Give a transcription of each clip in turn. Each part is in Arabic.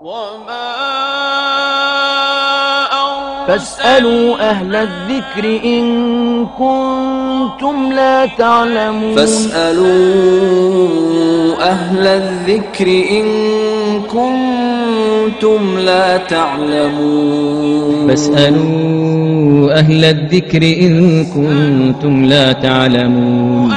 فاسألوا أهل الذكر إن كنتم لا تعلمون. فاسألوا أهل الذكر إن كنتم لا تعلمون. فاسألوا أهل الذكر إن كنتم لا تعلمون.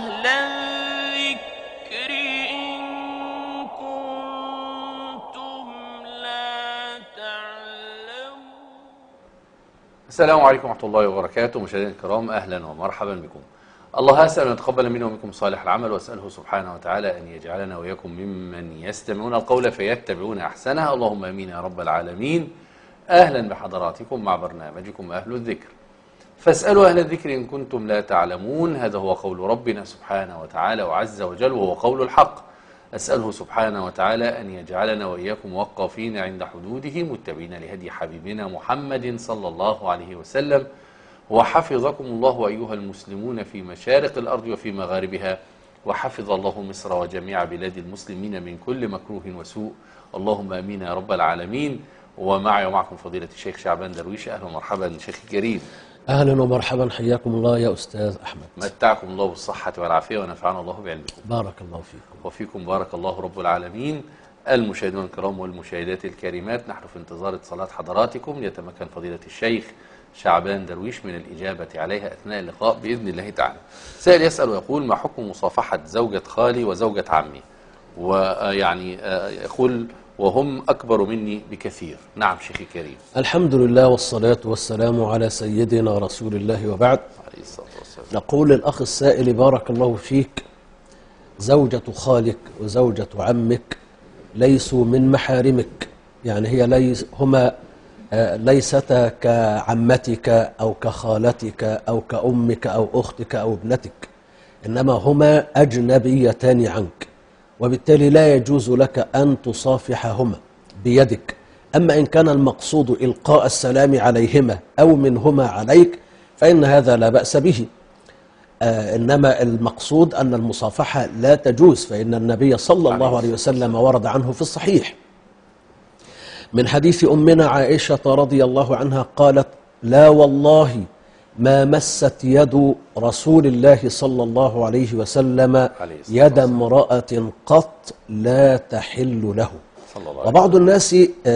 السلام عليكم ورحمة الله وبركاته. مشاهدينا الكرام، أهلا ومرحبا بكم. الله أسأل أن يتقبل منا ومنكم صالح العمل، وأسأله سبحانه وتعالى أن يجعلنا وإياكم ممن يستمعون القول فيتبعون أحسنه. اللهم آمين يا رب العالمين. أهلا بحضراتكم مع برنامجكم أهل الذكر. فاسألوا أهل الذكر إن كنتم لا تعلمون. هذا هو قول ربنا سبحانه وتعالى وعز وجل، وهو قول الحق. أسأله سبحانه وتعالى أن يجعلنا وإياكم وقافين عند حدوده، متبعين لهدي حبيبنا محمد صلى الله عليه وسلم. وحفظكم الله أيها المسلمون في مشارق الأرض وفي مغاربها، وحفظ الله مصر وجميع بلاد المسلمين من كل مكروه وسوء. اللهم آمين يا رب العالمين. ومعي ومعكم فضيلة الشيخ شعبان درويش. أهلا ومرحبا شيخ كريم. أهلا ومرحبا، حياكم الله يا أستاذ أحمد. متعكم الله بالصحة والعافية ونفعنا الله بعلمكم. بارك الله فيكم. وفيكم بارك الله رب العالمين. المشاهدون الكرام والمشاهدات الكريمات، نحن في انتظار اتصالات حضراتكم ليتمكن فضيلة الشيخ شعبان درويش من الإجابة عليها أثناء اللقاء بإذن الله تعالى. سائل يسأل ويقول: ما حكم مصافحة زوجة خالي وزوجة عمي؟ ويعني يقول وهم أكبر مني بكثير. نعم شيخي كريم. الحمد لله والصلاة والسلام على سيدنا رسول الله، وبعد. عليه الصلاة والسلام. نقول للأخ السائل: بارك الله فيك، زوجة خالك وزوجة عمك ليسوا من محارمك، يعني هي هما ليستا كعمتك أو كخالتك أو كأمك أو أختك أو ابنتك، إنما هما أجنبيتان عنك، وبالتالي لا يجوز لك أن تصافحهما بيدك. أما إن كان المقصود إلقاء السلام عليهما أو منهما عليك فإن هذا لا بأس به. إنما المقصود أن المصافحة لا تجوز، فإن النبي صلى الله عليه وسلم ورد عنه في الصحيح من حديث أمنا عائشة رضي الله عنها قالت: لا والله ما مست يد رسول الله صلى الله عليه وسلم يد امرأة قط لا تحل له. وبعض الناس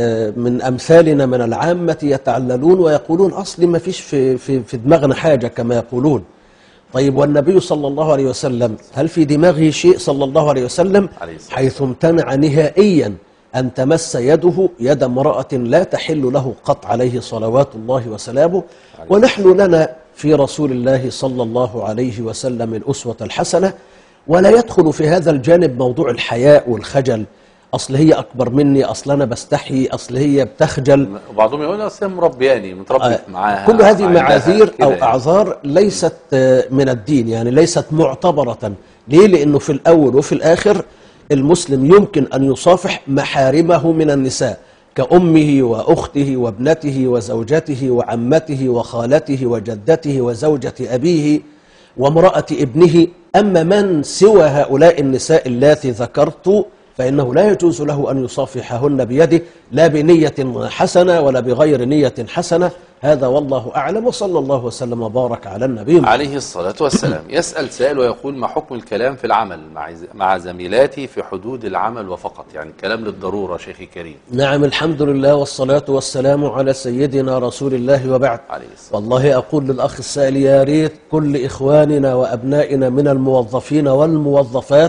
من أمثالنا من العامة يتعللون ويقولون: أصل ما فيش في دماغنا حاجة كما يقولون. طيب، والنبي صلى الله عليه وسلم هل في دماغه شيء صلى الله عليه وسلم حيث امتنع نهائيا أن تمس يده يد امرأة لا تحل له قط عليه صلوات الله وسلامه؟ ونحن لنا في رسول الله صلى الله عليه وسلم الأسوة الحسنة، ولا يدخل في هذا الجانب موضوع الحياء والخجل. أصل هي أكبر مني، أصل أنا بستحي، أصل هي بتخجل. وبعضهم يقول أصل مربياني متربي معاها. كل هذه معاذير أو أعذار ليست من الدين، يعني ليست معتبرة. ليه؟ لأنه في الأول وفي الآخر المسلم يمكن أن يصافح محارمه من النساء كأمه وأخته وابنته وزوجته وعمته وخالته وجدته وزوجة أبيه وامرأة ابنه. أما من سوى هؤلاء النساء اللاتي ذكرت فإنه لا يجوز له أن يصافحهن بيده، لا بنية حسنة ولا بغير نية حسنة. هذا والله أعلم، وصلى الله وسلم وبارك على النبي عليه الصلاة والسلام. يسأل سائل ويقول: ما حكم الكلام في العمل مع زميلاتي في حدود العمل وفقط؟ يعني كلام للضرورة شيخي كريم. نعم، الحمد لله والصلاة والسلام على سيدنا رسول الله، وبعد. والله أقول للأخ السائل: يا ريت كل إخواننا وأبنائنا من الموظفين والموظفات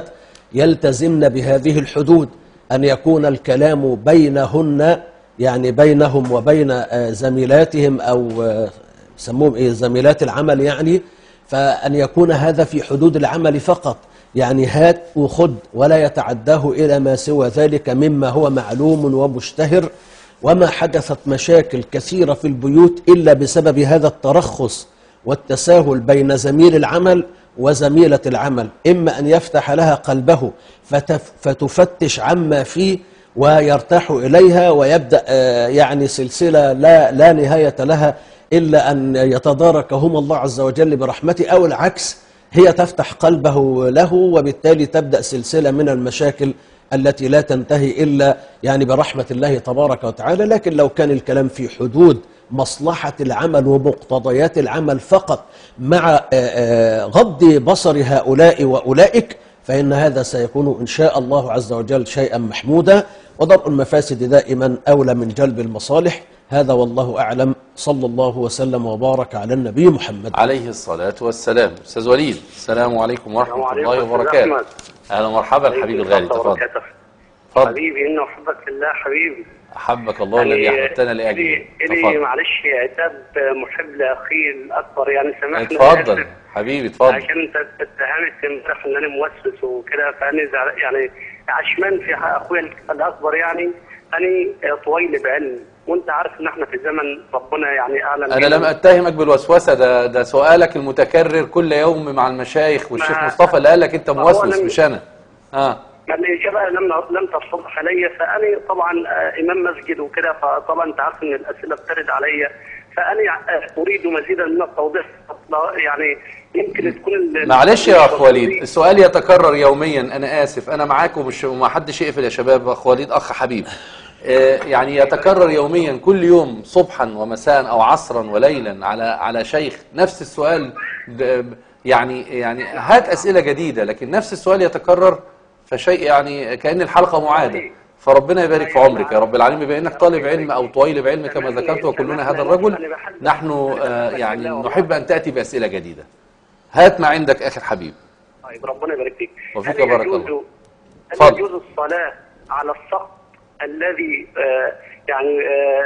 يلتزمن بهذه الحدود، أن يكون الكلام بينهن، يعني بينهم وبين زميلاتهم أو سموهم إيه، زميلات العمل، يعني فأن يكون هذا في حدود العمل فقط، يعني هات وخد، ولا يتعداه إلى ما سوى ذلك مما هو معلوم ومشتهر. وما حدثت مشاكل كثيرة في البيوت إلا بسبب هذا الترخص والتساهل بين زميل العمل وزميلة العمل، إما أن يفتح لها قلبه فتفتش عما فيه ويرتاح إليها ويبدأ يعني سلسلة لا نهاية لها إلا أن يتداركهم الله عز وجل برحمته، أو العكس، هي تفتح قلبه له وبالتالي تبدأ سلسلة من المشاكل التي لا تنتهي إلا يعني برحمة الله تبارك وتعالى. لكن لو كان الكلام في حدود مصلحة العمل ومقتضيات العمل فقط مع غض بصر هؤلاء وأولئك، فإن هذا سيكون إن شاء الله عز وجل شيئا محمودا، ودرء المفاسد دائما أولى من جلب المصالح. هذا والله أعلم. صلى الله وسلم وبارك على النبي محمد عليه الصلاة والسلام. أستاذ وليد، السلام عليكم ورحمة الله وبركاته. أهلا ومرحبا حبيبي الغالي، تفضل. حبيبي إنه أحبك في الله حبيبي. أحبك الله الذي أحببتنا لأجله. إلي معلش عتاب محب لأخي الأكبر، يعني سامحني. اتفضل حبيبي اتفضل. عشان أنت اتهمت امبارح إن أنا موسوس وكده، فأنا يعني عشمان في أخويا الأكبر. يعني أنا طويل بعلم، وأنت عارف إن إحنا في زمن ربنا يعني أعلن. أنا لم أتهمك بالوسوسة، ده سؤالك المتكرر كل يوم مع المشايخ، والشيخ مصطفى اللي قال لك أنت موسوس مش أنا. الإجابة لم تتضح علي، فأنا طبعا إمام مسجد وكده، فطبعا أنت عارف إن الأسئلة بترد عليا، فأنا أريد مزيدا من التوضيح. يعني يمكن تكون معلش يا أخ وليد، السؤال يتكرر يوميا. أنا آسف، أنا معاك وما حدش يقفل يا شباب. أخ وليد أخ حبيب، يعني يتكرر يوميا كل يوم صبحا ومساء أو عصرا وليلا على شيخ نفس السؤال. يعني هات أسئلة جديدة، لكن نفس السؤال يتكرر، فشيء يعني كأن الحلقة معادة. فربنا يبارك في عمرك يا رب العالمين. بما انك طالب علم او طويل علم كما ذكرت وكلنا هذا الرجل، نحن يعني نحب ان تأتي بأسئلة جديدة. هات ما عندك اخي الحبيب. طيب ربنا يبارك فيك. وفيك بارك الله. هل يجوز الصلاة على السقط الذي يعني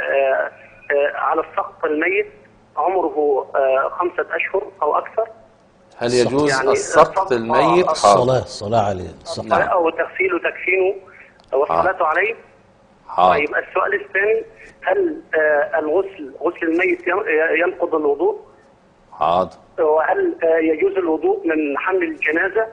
على السقط الميت عمره 5 أشهر او اكثر؟ هل يجوز يعني السقط الميت؟ الصلاة عليه، نعم. أو تغسيله تكفينه والصلاة عليه. طيب السؤال الثاني، هل غسل الميت ينقض الوضوء؟ حاضر. وهل يجوز الوضوء من حمل الجنازة؟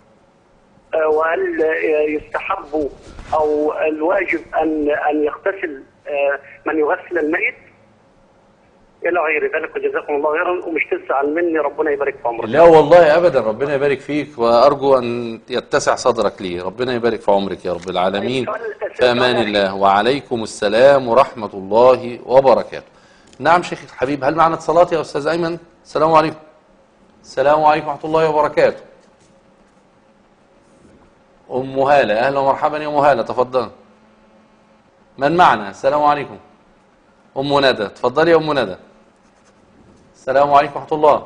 وهل يستحب أو الواجب أن يغتسل من يغسل الميت؟ إلى غير ذلك، وجزاكم الله خيرا، ومش تزعل مني، ربنا يبارك في عمرك. لا والله أبدا، ربنا يبارك فيك، وأرجو أن يتسع صدرك لي. ربنا يبارك في عمرك يا رب العالمين. في أمان الله. وعليكم السلام ورحمة الله وبركاته. نعم شيخ الحبيب، هل معنا اتصالات يا أستاذ أيمن؟ السلام عليكم. السلام عليكم ورحمة الله وبركاته. أم هالة، أهلا ومرحبا يا أم هالة، تفضل. من معنا؟ السلام عليكم. أم ندى، تفضلي يا أم ندى. السلام عليكم ورحمة الله.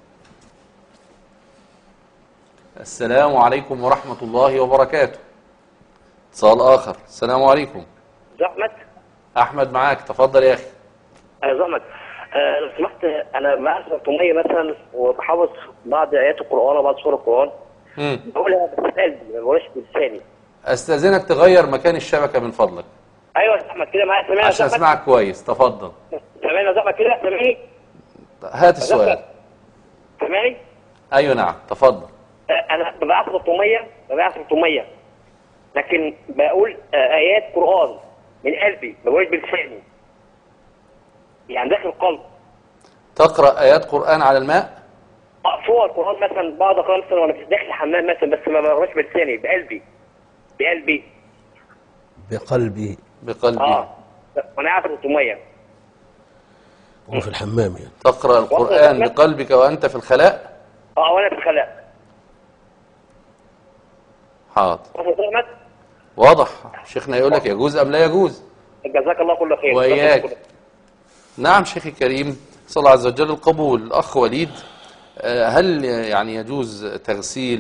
السلام عليكم ورحمة الله وبركاته. اتصال آخر. السلام عليكم. زحمت. أحمد معاك، تفضل يا أخي. زحمت، لو سمحت، أنا معايا سلطمية مثلا وبحافظ بعض آيات القرآن وبعض سور القرآن. بقولها بقلبي، ما بقولهاش بلساني. أستأذنك تغير مكان الشبكة من فضلك. أيوه يا زحمت كده معايا، سامعني عشان أسمعك كويس، تفضل. سامعني يا زحمت كده، سامعني؟ هات السؤال. سامعني؟ أيوه نعم، تفضل. أنا ببعت سلطمية، لكن بقول آيات قرآن من قلبي، ما بقولش بلساني، يعني داخل القلب. تقرأ آيات قرآن على الماء؟ فوق القرآن مثلا، بعض أقرأ مثلا وأنا داخل الحمام مثلا، بس ما بقولش بلساني، بقلبي. وأنا قاعد في سلطمية. وفي الحمام يعني. تقرأ القرآن بقلبك وأنت في الخلاء؟ وأنا في الخلاء. حاضر. واضح. شيخنا يقول لك يجوز أم لا يجوز. جزاك الله كل خير. وإياك. نعم شيخي الكريم، صلى الله عز وجل القبول. الأخ وليد، هل يعني يجوز تغسيل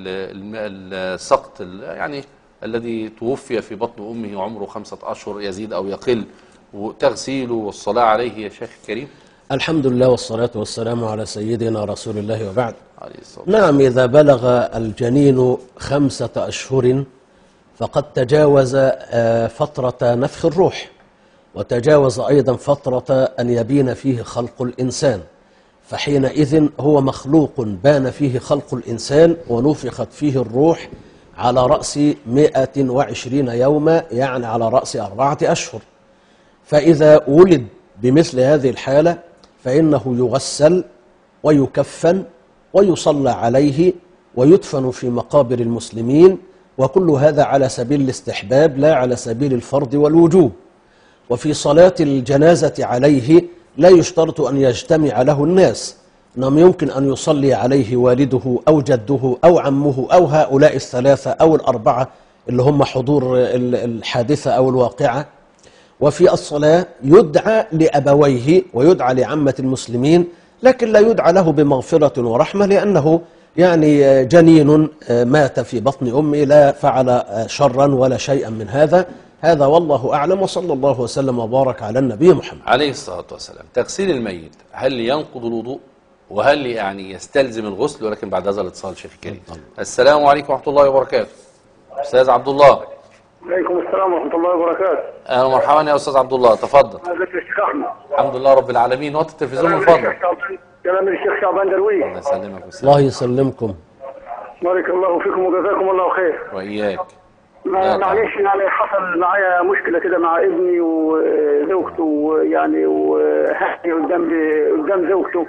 السقط يعني الذي توفي في بطن أمه عمره 5 أشهر يزيد أو يقل، وتغسيله والصلاة عليه يا شيخ الكريم؟ الحمد لله والصلاة والسلام على سيدنا رسول الله وبعد. عليه الصلاة. نعم، إذا بلغ الجنين 5 أشهر فقد تجاوز فترة نفخ الروح، وتجاوز أيضا فترة أن يبين فيه خلق الإنسان، فحينئذ هو مخلوق بان فيه خلق الإنسان ونفخت فيه الروح على رأس 120 يوما، يعني على رأس 4 أشهر. فإذا ولد بمثل هذه الحالة فإنه يغسل ويكفن ويصلى عليه ويدفن في مقابر المسلمين، وكل هذا على سبيل الاستحباب لا على سبيل الفرض والوجوب. وفي صلاة الجنازة عليه لا يشترط أن يجتمع له الناس، إنما يمكن أن يصلي عليه والده أو جده أو عمه أو هؤلاء الثلاثة أو الأربعة اللي هم حضور الحادثة أو الواقعة. وفي الصلاة يدعى لأبويه ويدعى لعامة المسلمين، لكن لا يدعى له بمغفرة ورحمة، لأنه يعني جنين مات في بطن أمه، لا فعل شرا ولا شيئا من هذا. هذا والله أعلم، وصلى الله وسلم وبارك على النبي محمد عليه الصلاة والسلام. تغسيل الميت هل ينقض الوضوء وهل يعني يستلزم الغسل؟ ولكن بعد هذا الاتصال شيخ الكريم. السلام عليكم ورحمة الله وبركاته. أستاذ عبد الله. عليكم السلام ورحمة الله وبركاته. أهلا ومرحبا يا أستاذ عبد الله، تفضل. ازيك يا شيخ أحمد؟ الحمد لله رب العالمين. وطي التلفزيون من فضلك. كلام الشيخ شعبان درويش. الله يسلمك ويسلمك. الله يسلمكم. بارك الله فيكم وجزاكم الله خير. وإياك. معلش يعني حصل معايا مشكلة كده مع ابني وزوجته، يعني وهاني قدام زوجته.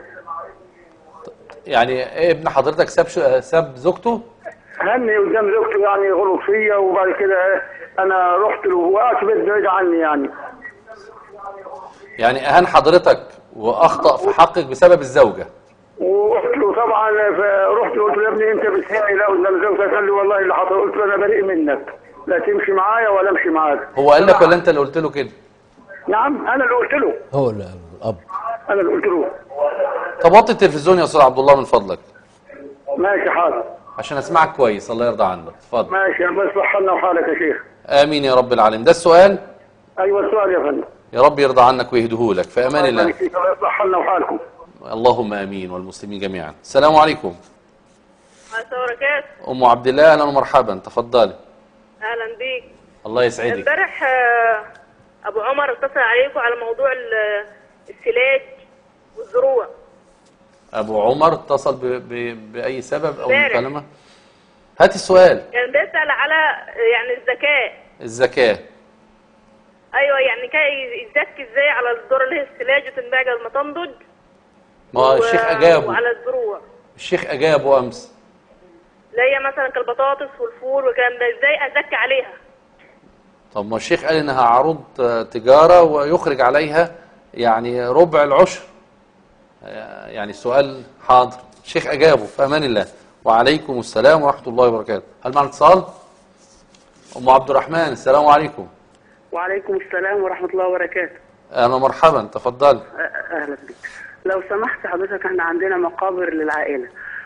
يعني إيه ابن حضرتك ساب زوجته؟ هاني قدام زوجته، يعني غلط فيا، وبعد كده أنا رحت له وقعت في بيت بعيد عني يعني أهان حضرتك وأخطأ في حقك بسبب الزوجة. وقلت له طبعا، فرحت قلت له يا ابني انت بتهيني لا قدام زوجتك. قال لي والله اللي حصل. قلت له انا بريء منك، لا تمشي معايا ولا امشي معاك. هو قال لك ولا انت اللي قلت له كده؟ نعم انا اللي قلت له. هو الأب. انا اللي قلت له. طب وطي التلفزيون يا استاذ عبد الله من فضلك. ماشي حاضر. عشان اسمعك كويس، الله يرضى عنك. اتفضل. ماشي، الله يصلح حالنا وحالك يا شيخ. امين يا رب العالمين. ده السؤال؟ ايوه السؤال يا فندم. يا رب يرضى عنك ويهديه لك في امان الله. الله يصلح حالنا وحالكم. اللهم امين والمسلمين جميعا. السلام عليكم. السلام عليكم. ام عبد الله، اهلا ومرحبا، تفضلي. اهلا بيك. الله يسعدك. امبارح ابو عمر اتصل عليكم على موضوع السلاج والزروع. ابو عمر اتصل باي سبب او مكالمه؟ هات السؤال. يعني بيسال على يعني الزكاه. ايوه، يعني كان يزكي ازاي على الذره اللي هي السلاج وتنباع لما تنضج. ما الشيخ اجابه. وعلى الزروع الشيخ اجابه امس. اللي هي مثلا كالبطاطس والفول والكلام ده، ازاي ازكي عليها؟ طب ما الشيخ قال انها عروض تجاره ويخرج عليها يعني ربع العشر. يعني السؤال حاضر، الشيخ اجابه في امان الله. وعليكم السلام ورحمه الله وبركاته. هل معنا اتصال؟ ام عبد الرحمن، السلام عليكم. وعليكم السلام ورحمة الله وبركاته. اهلا ومرحبا، تفضل. أهلا بك. لو سمحت حضرتك، احنا عندنا مقابر للعائلة،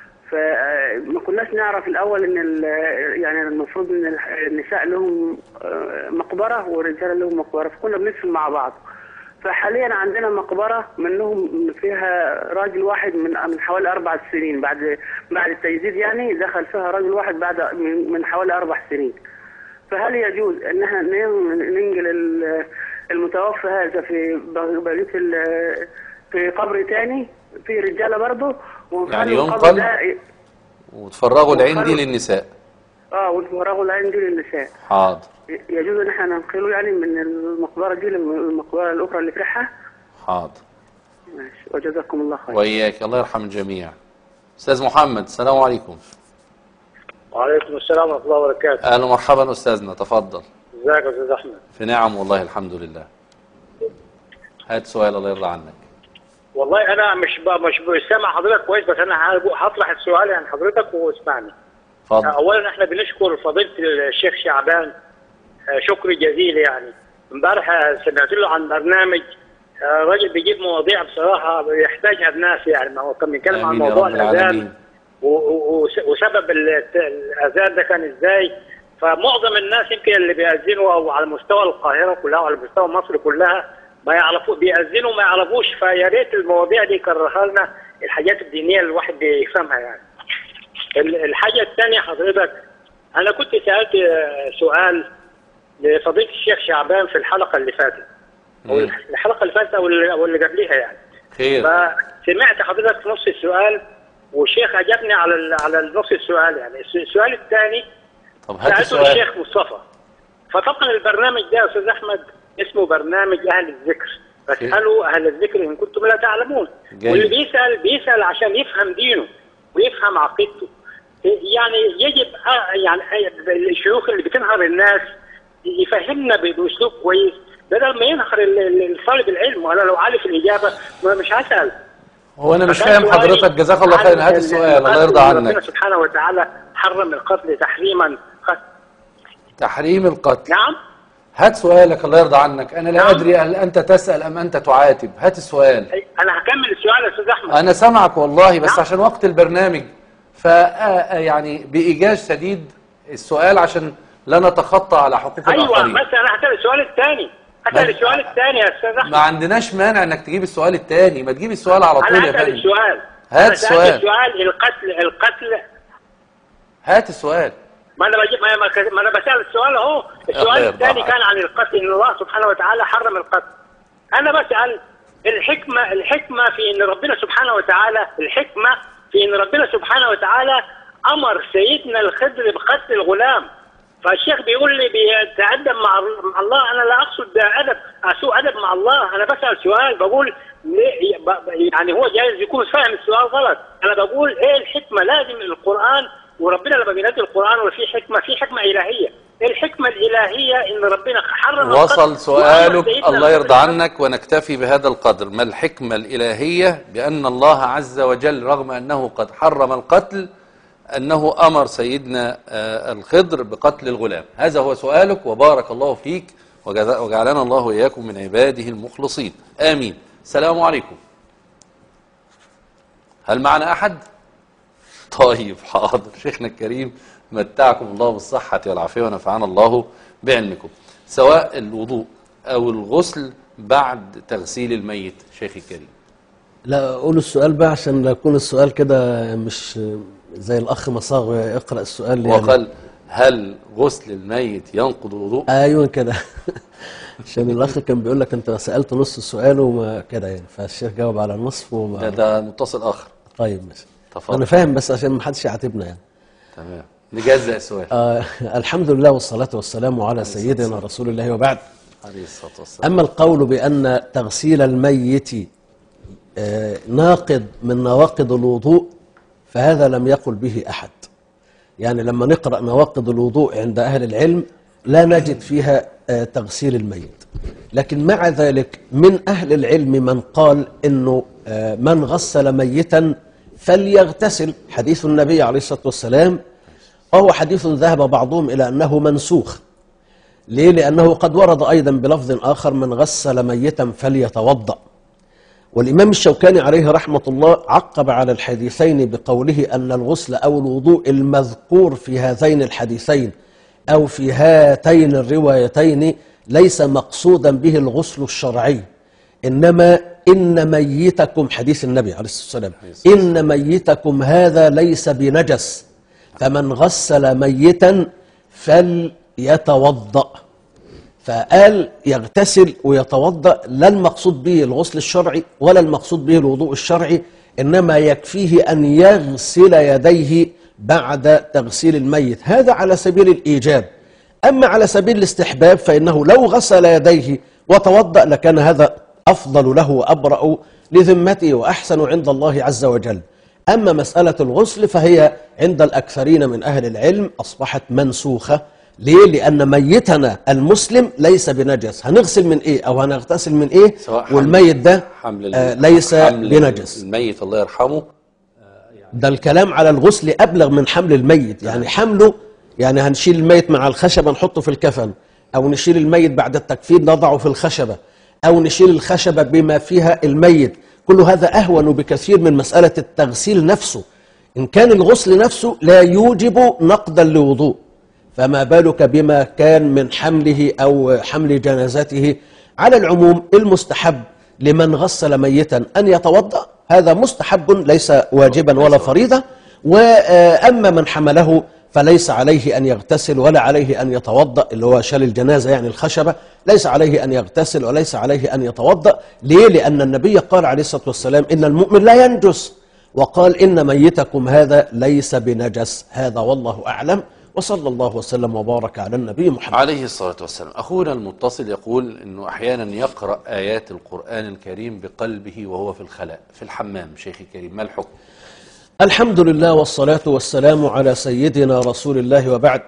فما كناش نعرف الأول إن يعني المفروض إن النساء لهم مقبرة والرجال لهم مقبرة، فكنا بندفن مع بعض. فحاليا عندنا مقبرة منهم فيها راجل واحد من حوالي 4 سنين، بعد التجديد يعني دخل فيها راجل واحد بعد من حوالي 4 سنين. فهل يجوز ان احنا ننقل المتوفى هذا في بقيه في قبر تاني في رجاله برضه، يعني ينقل وتفرغوا العين دي للنساء؟ وتفرغوا العين دي للنساء. حاضر. يجوز ان احنا ننقله يعني من المقبره دي للمقبره الاخرى اللي في ريحها؟ حاضر. ماشي، وجزاكم الله خير. واياك، الله يرحم الجميع. استاذ محمد، السلام عليكم. وعليكم السلام ورحمة الله وبركاته. اهلا ومرحبا استاذنا، تفضل. ازيك يا استاذ احمد؟ في نعم والله الحمد لله. هات سؤال الله يرضى عنك. والله انا مش سامع حضرتك كويس، بس انا هطرح السؤال عن حضرتك واسمعني. اتفضل. اولا احنا بنشكر فضيلة الشيخ شعبان شكر جزيل. يعني امبارح سمعت له عن برنامج راجل بيجيب مواضيع بصراحة يحتاجها الناس. يعني ما هو كان بيتكلم عن موضوع الاذان وسبب الاذان ده كان ازاي. فمعظم الناس يمكن اللي بيأذنوا او على مستوى القاهره كلها وعلى مستوى مصر كلها ما يعرفوا بيأذنوا ما يعرفوش. فيا ريت المواضيع دي يكررها لنا، الحاجات الدينيه اللي الواحد بيفهمها. يعني الحاجه الثانيه حضرتك، انا كنت سألت سؤال لفضيله الشيخ شعبان في الحلقه اللي فاتت او الحلقه اللي فاتت او اللي قبليها يعني. خير. فسمعت حضرتك في نص السؤال والشيخ عجبني على نص السؤال. يعني السؤال الثاني سألته الشيخ مصطفى. فطبعا البرنامج ده يا استاذ احمد اسمه برنامج اهل الذكر، فاسالوا اهل الذكر ان كنتم لا تعلمون. واللي بيسال عشان يفهم دينه ويفهم عقيدته. يعني يجب يعني الشيوخ اللي بتنهر الناس يفهمنا باسلوب كويس بدل ما ينهر طالب العلم. وانا لو عارف الاجابه مش هسال. هو انا مش فاهم حضرتك، جزاك الله خير. هات السؤال الله يرضى عنك. ربنا سبحانه وتعالى حرم القتل تحريما. تحريم القتل. نعم. هات سؤالك الله يرضى عنك. انا لا ادري هل انت تسال ام انت تعاتب. هات السؤال. انا هكمل السؤال يا استاذ احمد. انا سامعك والله، بس نعم. عشان وقت البرنامج يعني بايجاز شديد السؤال عشان لا نتخطى على حقوق الاخرين. ايوه بس انا هسال السؤال الثاني. هسال السؤال الثاني يا استاذ احمد. ما عندناش مانع انك تجيب السؤال الثاني، ما تجيب السؤال على طول يا فندم. انا هسال السؤال. هات السؤال. القتل. هات السؤال. ما انا بجيب ما انا بسال السؤال اهو. السؤال الثاني كان عن القتل، ان الله سبحانه وتعالى حرم القتل. انا بسال الحكمه في ان ربنا سبحانه وتعالى، الحكمه في ان ربنا سبحانه وتعالى امر سيدنا الخضر بقتل الغلام. فالشيخ بيقول لي بيتأدب مع الله. انا لا اقصد سوء ادب مع الله. انا بسال سؤال بقول يعني هو جايز يكون فاهم السؤال غلط. انا بقول ايه الحكمه؟ لازم القران، وربنا لما بينزل القرآن وفي حكمة إلهية. الحكمة الإلهية إن ربنا حرم وصل سؤالك الله يرضى عنك، ونكتفي بهذا القدر. ما الحكمة الإلهية بأن الله عز وجل رغم أنه قد حرم القتل أنه أمر سيدنا الخضر بقتل الغلام؟ هذا هو سؤالك، وبارك الله فيك وجعلنا الله وإياكم من عباده المخلصين، آمين. السلام عليكم. هل معنا أحد؟ طيب حاضر. شيخنا الكريم متعكم الله بالصحة والعافية ونفعنا الله بعلمكم. سواء الوضوء أو الغسل بعد تغسيل الميت. شيخي الكريم. لا قولوا السؤال بقى عشان لا يكون السؤال كده مش زي الأخ مصاغ يقرأ السؤال. وقال هل غسل الميت ينقض الوضوء؟ أيوة كده. عشان الأخ كان بيقول لك أنت سألت نص السؤال وما كده يعني، فالشيخ جاوب على النصف وما ده متصل آخر. طيب ماشي. تفضل. أنا فاهم بس عشان ما حدش يعاتبنا يعني. تمام. نجزء السؤال. الحمد لله والصلاة والسلام على سيدنا رسول الله وبعد. عليه الصلاة والسلام. أما القول بأن تغسيل الميت ناقض من نواقض الوضوء فهذا لم يقل به أحد. يعني لما نقرأ نواقض الوضوء عند أهل العلم لا نجد فيها تغسيل الميت، لكن مع ذلك من أهل العلم من قال إنه من غسل ميتا فليغتسل. حديث النبي عليه الصلاة والسلام وهو حديث ذهب بعضهم إلى أنه منسوخ. ليه؟ لأنه قد ورد أيضا بلفظ آخر من غسل ميتا فليتوضأ. والإمام الشوكاني عليه رحمة الله عقب على الحديثين بقوله أن الغسل أو الوضوء المذكور في هذين الحديثين أو في هاتين الروايتين ليس مقصودا به الغسل الشرعي، إنما إن ميتكم، حديث النبي عليه الصلاة والسلام، إن ميتكم هذا ليس بنجس فمن غسل ميتا فليتوضأ. فقال يغتسل ويتوضأ، لا المقصود به الغسل الشرعي ولا المقصود به الوضوء الشرعي، إنما يكفيه أن يغسل يديه بعد تغسيل الميت. هذا على سبيل الإيجاب. أما على سبيل الاستحباب فإنه لو غسل يديه وتوضأ لكان هذا أفضل له وأبرأ لذمته وأحسن عند الله عز وجل. أما مسألة الغسل فهي عند الأكثرين من أهل العلم أصبحت منسوخة. ليه؟ لأن ميتنا المسلم ليس بنجس. هنغسل من إيه أو هنغتسل من إيه والميت ده ليس بنجس. الميت الله يرحمه. ده الكلام على الغسل أبلغ من حمل الميت. يعني حمله يعني هنشيل الميت مع الخشبة نحطه في الكفن، أو نشيل الميت بعد التكفين نضعه في الخشبة، أو نشيل الخشبة بما فيها الميت. كل هذا أهون بكثير من مسألة التغسيل نفسه. إن كان الغسل نفسه لا يوجب نقضا لوضوء، فما بالك بما كان من حمله أو حمل جنازته. على العموم المستحب لمن غسل ميتا أن يتوضأ، هذا مستحب ليس واجبا ولا فريضة. وأما من حمله فليس عليه أن يغتسل ولا عليه أن يتوضأ، اللي هو شال الجنازة يعني الخشبة، ليس عليه أن يغتسل وليس عليه أن يتوضأ. ليه؟ لأن النبي قال عليه الصلاة والسلام إن المؤمن لا ينجس، وقال إن ميتكم هذا ليس بنجس. هذا والله أعلم، وصلى الله وسلم وبارك على النبي محمد عليه الصلاة والسلام. أخونا المتصل يقول أنه أحيانا يقرأ آيات القرآن الكريم بقلبه وهو في الخلاء في الحمام. شيخي الكريم ما الحكم؟ الحمد لله والصلاة والسلام على سيدنا رسول الله وبعد.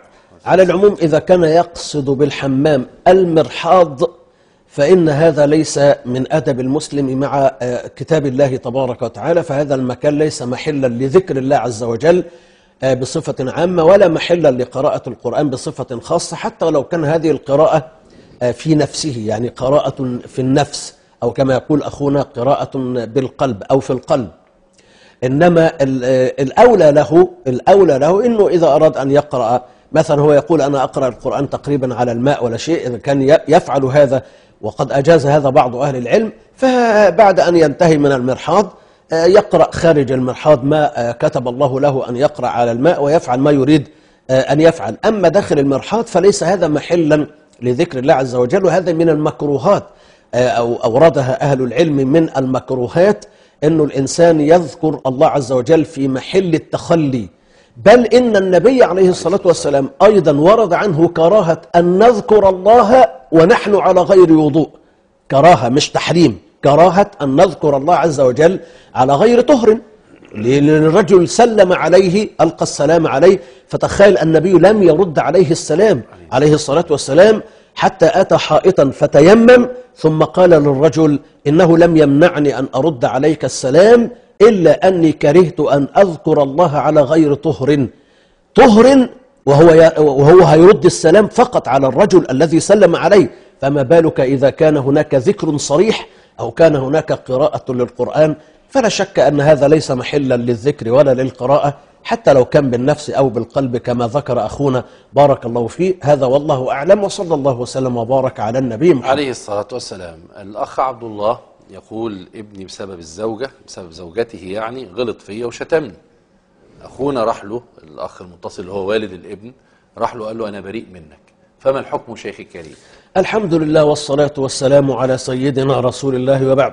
على العموم إذا كان يقصد بالحمام المرحاض فإن هذا ليس من أدب المسلم مع كتاب الله تبارك وتعالى، فهذا المكان ليس محلا لذكر الله عز وجل بصفة عامة ولا محلا لقراءة القرآن بصفة خاصة، حتى لو كان هذه القراءة في نفسه، يعني قراءة في النفس، أو كما يقول أخونا قراءة بالقلب أو في القلب. إنما الأولى له إنه إذا أراد أن يقرأ مثلا، هو يقول أنا أقرأ القرآن تقريبا على الماء ولا شيء، إذا كان يفعل هذا وقد أجاز هذا بعض أهل العلم، فبعد أن ينتهي من المرحاض يقرأ خارج المرحاض ما كتب الله له أن يقرأ على الماء ويفعل ما يريد أن يفعل. أما داخل المرحاض فليس هذا محلا لذكر الله عز وجل، وهذا من المكروهات أو أوردها أهل العلم من المكروهات، أنه الإنسان يذكر الله عز وجل في محل التخلي. بل إن النبي عليه الصلاة والسلام أيضا ورد عنه كراهة أن نذكر الله ونحن على غير وضوء، كراهة مش تحريم، كراهة أن نذكر الله عز وجل على غير طهر. للرجل سلم عليه، ألقى السلام عليه، فتخيل النبي لم يرد عليه السلام عليه الصلاة والسلام حتى أتى حائطا فتيمم، ثم قال للرجل إنه لم يمنعني أن أرد عليك السلام إلا أني كرهت أن أذكر الله على غير طهر، وهو هيرد السلام فقط على الرجل الذي سلم عليه، فما بالك إذا كان هناك ذكر صريح أو كان هناك قراءة للقرآن؟ فلا شك أن هذا ليس محلا للذكر ولا للقراءة، حتى لو كان بالنفس أو بالقلب كما ذكر أخونا بارك الله فيه. هذا والله أعلم، وصلى الله وسلم وبارك على النبي محمد عليه الصلاة والسلام. الأخ عبد الله يقول ابني بسبب زوجته يعني غلط فيا وشتمني. أخونا راح له، الأخ المتصل اللي هو والد الابن، راح له قال له أنا بريء منك، فما الحكم شيخي الكريم؟ الحمد لله والصلاة والسلام على سيدنا رسول الله، وبعد.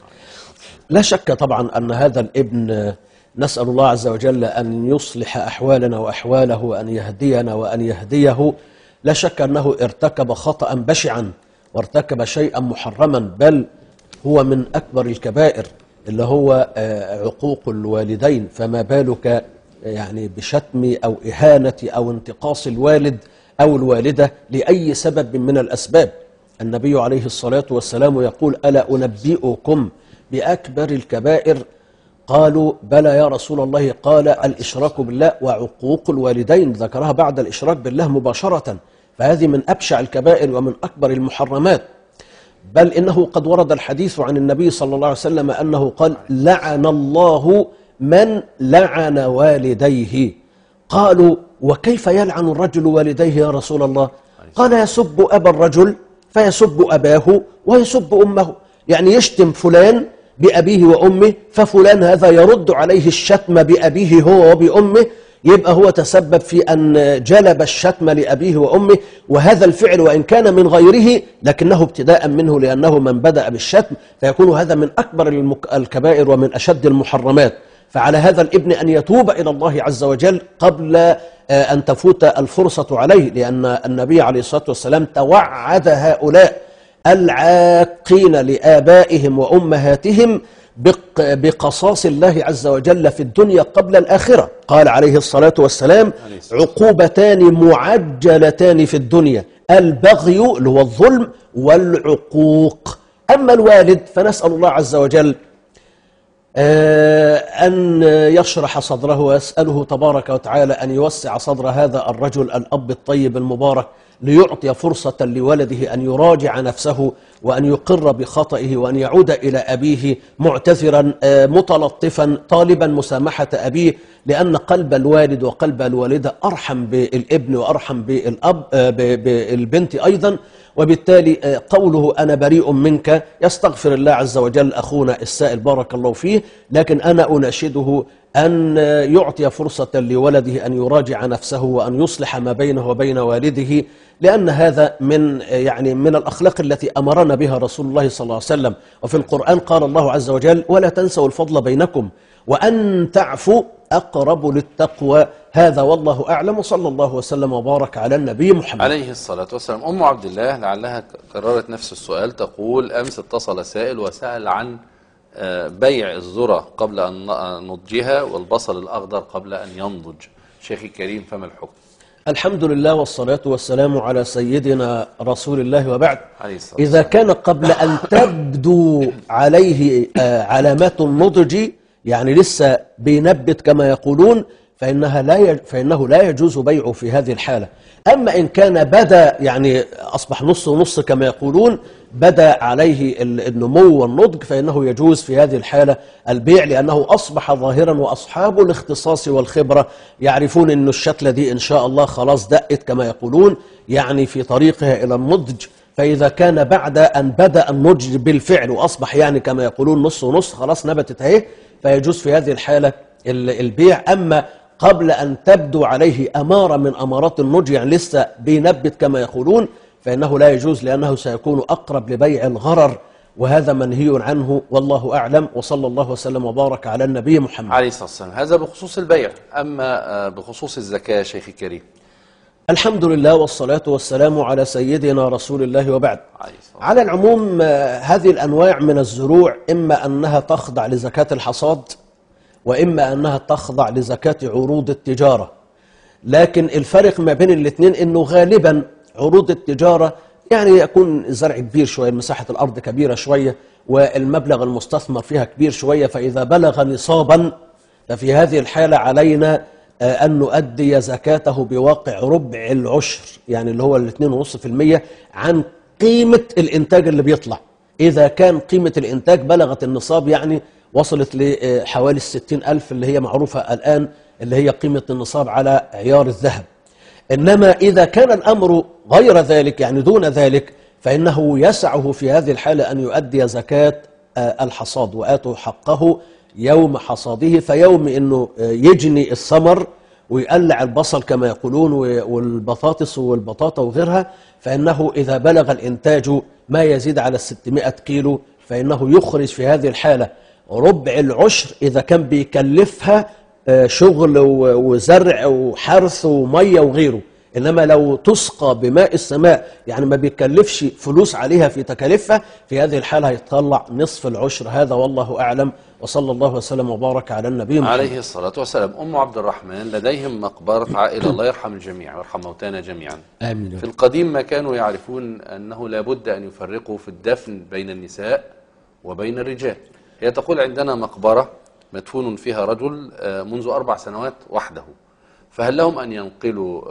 لا شك طبعا أن هذا الابن نسأل الله عز وجل أن يصلح أحوالنا وأحواله وأن يهدينا وأن يهديه. لا شك أنه ارتكب خطأ بشعا وارتكب شيئا محرما، بل هو من أكبر الكبائر اللي هو عقوق الوالدين، فما بالك يعني بشتم أو إهانة أو انتقاص الوالد أو الوالدة لأي سبب من الأسباب. النبي عليه الصلاة والسلام يقول ألا أنبئكم بأكبر الكبائر؟ قالوا بلى يا رسول الله، قال الإشراك بالله وعقوق الوالدين، ذكرها بعد الإشراك بالله مباشرة، فهذه من أبشع الكبائر ومن أكبر المحرمات. بل إنه قد ورد الحديث عن النبي صلى الله عليه وسلم أنه قال لعن الله من لعن والديه. قالوا وكيف يلعن الرجل والديه يا رسول الله؟ قال يسب أبا الرجل فيسب أباه ويسب أمه، يعني يشتم فلان بأبيه وأمه، ففلان هذا يرد عليه الشتم بأبيه هو وبأمه، يبقى هو تسبب في أن جلب الشتم لأبيه وأمه. وهذا الفعل وإن كان من غيره لكنه ابتداء منه، لأنه من بدأ بالشتم، فيكون هذا من أكبر الكبائر ومن أشد المحرمات. فعلى هذا الابن أن يتوب إلى الله عز وجل قبل أن تفوت الفرصة عليه، لأن النبي عليه الصلاة والسلام توعد هؤلاء العاقين لآبائهم وأمهاتهم بقصاص الله عز وجل في الدنيا قبل الآخرة. قال عليه الصلاة والسلام عقوبتان معجلتان في الدنيا، البغي اللي هو الظلم والعقوق. أما الوالد فنسأل الله عز وجل أن يشرح صدره، ويسأله تبارك وتعالى أن يوسع صدر هذا الرجل الأب الطيب المبارك، ليعطي فرصة لولده أن يراجع نفسه وأن يقر بخطئه وأن يعود إلى أبيه معتذرا متلطفا طالبا مسامحة أبيه، لأن قلب الوالد وقلب الوالدة أرحم بالابن وأرحم بالبنت أيضا. وبالتالي قوله أنا بريء منك يستغفر الله عز وجل أخونا السائل بارك الله فيه، لكن أنا أناشده أن يعطي فرصة لولده أن يراجع نفسه وأن يصلح ما بينه وبين والده، لأن هذا من الأخلاق التي أمرنا بها رسول الله صلى الله عليه وسلم. وفي القرآن قال الله عز وجل ولا تنسوا الفضل بينكم وأن تعفوا أقرب للتقوى. هذا والله أعلم، وصلى الله وسلم وبارك على النبي محمد عليه الصلاى والسلام. أم عبد الله لعلها كررت نفس السؤال، تقول أمس اتصل سائل وسأل عن بيع الذرة قبل أن نضجها والبصل الأخضر قبل أن ينضج. شيخي الكريم فما الحكم؟ الحمد لله والصلاة والسلام على سيدنا رسول الله وبعد. عليه إذا كان قبل أن تبدو عليه علامات النضج، يعني لسه بينبت كما يقولون، فإنه لا يجوز بيعه في هذه الحالة. أما إن كان بدأ يعني أصبح نص ونص كما يقولون، بدأ عليه النمو والنضج، فإنه يجوز في هذه الحالة البيع، لأنه أصبح ظاهرا، وأصحاب الاختصاص والخبرة يعرفون أن الشتلة دي إن شاء الله خلاص دقت كما يقولون، يعني في طريقها إلى النضج. فإذا كان بعد أن بدأ النضج بالفعل وأصبح يعني كما يقولون نص ونص، خلاص نبتت اهي، فيجوز في هذه الحالة البيع. أما قبل أن تبدو عليه أمارة من أمارات النضج، يعني لسه بينبت كما يقولون، فإنه لا يجوز، لأنه سيكون أقرب لبيع الغرر، وهذا منهي عنه والله أعلم. وصلى الله وسلم وبارك على النبي محمد عليه الصلاة والسلام. هذا بخصوص البيع. أما بخصوص الزكاة شيخي الكريم؟ الحمد لله والصلاة والسلام على سيدنا رسول الله وبعد. على العموم هذه الأنواع من الزروع إما أنها تخضع لزكاة الحصاد، وإما أنها تخضع لزكاة عروض التجارة. لكن الفرق ما بين الاثنين أنه غالبا عروض التجارة يعني يكون الزرع كبير شوية، مساحة الأرض كبيرة شوية، والمبلغ المستثمر فيها كبير شوية، فإذا بلغ نصابا ففي هذه الحالة علينا أن نؤدي زكاته بواقع ربع العشر، يعني اللي هو 2.5% عن قيمة الإنتاج اللي بيطلع. إذا كان قيمة الإنتاج بلغت النصاب، يعني وصلت لحوالي 60,000 اللي هي معروفة الآن، اللي هي قيمة النصاب على عيار الذهب. إنما إذا كان الأمر غير ذلك، يعني دون ذلك، فإنه يسعه في هذه الحالة أن يؤدي زكاة الحصاد، وآتوا حقه يوم حصاده. فيوم أنه يجني الثمر ويقلع البصل كما يقولون والبطاطس والبطاطا وغيرها، فإنه إذا بلغ الإنتاج ما يزيد على 600 كيلو، فإنه يخرج في هذه الحالة ربع العشر إذا كان بيكلفها شغل وزرع وحرث ومية وغيره. إنما لو تسقى بماء السماء، يعني ما بيكلفش فلوس عليها في تكاليفها، في هذه الحالة هيطلع نصف العشر. هذا والله أعلم، وصلى الله وسلم وبارك على النبي محمد عليه الصلاة والسلام. أم عبد الرحمن لديهم مقبرة عائلة، الله يرحم الجميع ويرحم موتانا جميعا. آمين. في القديم ما كانوا يعرفون أنه لابد أن يفرقوا في الدفن بين النساء وبين الرجال. هي تقول عندنا مقبرة مدفون فيها رجل منذ 4 سنوات وحده، فهل لهم أن ينقلوا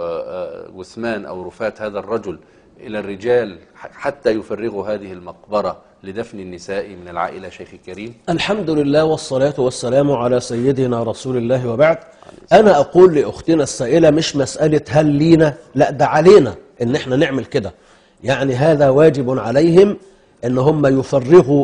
جثمان أو رفات هذا الرجل إلى الرجال حتى يفرغوا هذه المقبرة لدفن النساء من العائلة شيخي الكريم؟ الحمد لله والصلاة والسلام على سيدنا رسول الله وبعد. أنا أقول لأختنا السائلة مش مسألة هل لينا، لا ده علينا إن احنا نعمل كده. يعني هذا واجب عليهم إن هم يفرغوا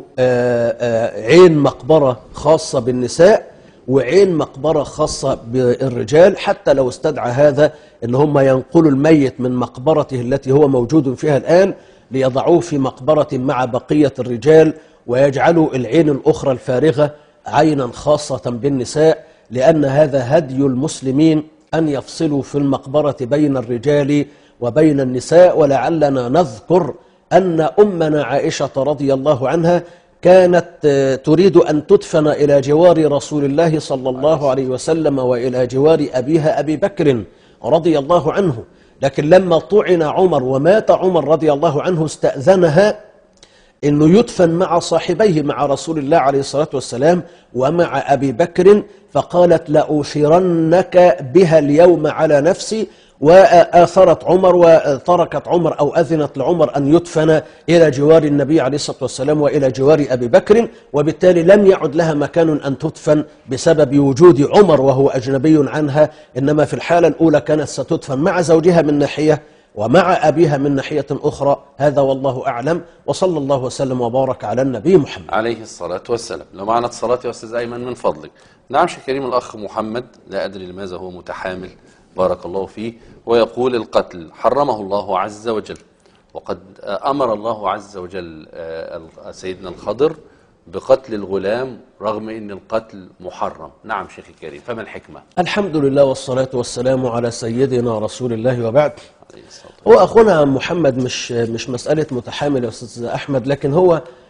عين مقبرة خاصة بالنساء وعين مقبرة خاصة بالرجال، حتى لو استدعى هذا إن هم ينقلوا الميت من مقبرته التي هو موجود فيها الآن ليضعوه في مقبرة مع بقية الرجال، ويجعلوا العين الأخرى الفارغة عينا خاصة بالنساء، لأن هذا هدي المسلمين أن يفصلوا في المقبرة بين الرجال وبين النساء. ولعلنا نذكر أن أمنا عائشة رضي الله عنها كانت تريد أن تدفن إلى جوار رسول الله صلى الله عليه وسلم وإلى جوار أبيها أبي بكر رضي الله عنه، لكن لما طعن عمر ومات عمر رضي الله عنه استأذنها أنه يدفن مع صاحبيه، مع رسول الله عليه الصلاة والسلام ومع أبي بكر، فقالت لأؤثرنك بها اليوم على نفسي، وآثرت عمر وتركت عمر أو أذنت لعمر أن يدفن إلى جوار النبي عليه الصلاة والسلام وإلى جوار أبي بكر، وبالتالي لم يعد لها مكان أن تدفن بسبب وجود عمر وهو أجنبي عنها. إنما في الحالة الأولى كانت ستدفن مع زوجها من ناحية ومع أبيها من ناحية أخرى. هذا والله أعلم، وصلى الله وسلم وبارك على النبي محمد عليه الصلاة والسلام. لو معنا اتصالات يا أستاذ أيمن من فضلك. نعم شيخ كريم، الأخ محمد لا أدري لماذا هو متحامل بارك الله فيه، ويقول القتل حرمه الله عز وجل، وقد أمر الله عز وجل سيدنا الخضر بقتل الغلام رغم أن القتل محرم. نعم شيخ الكريم، فما الحكمة؟ الحمد لله والصلاة والسلام على سيدنا رسول الله وبعد. هو أخونا محمد مش مسألة متحامل يا أستاذ أحمد، لكن هو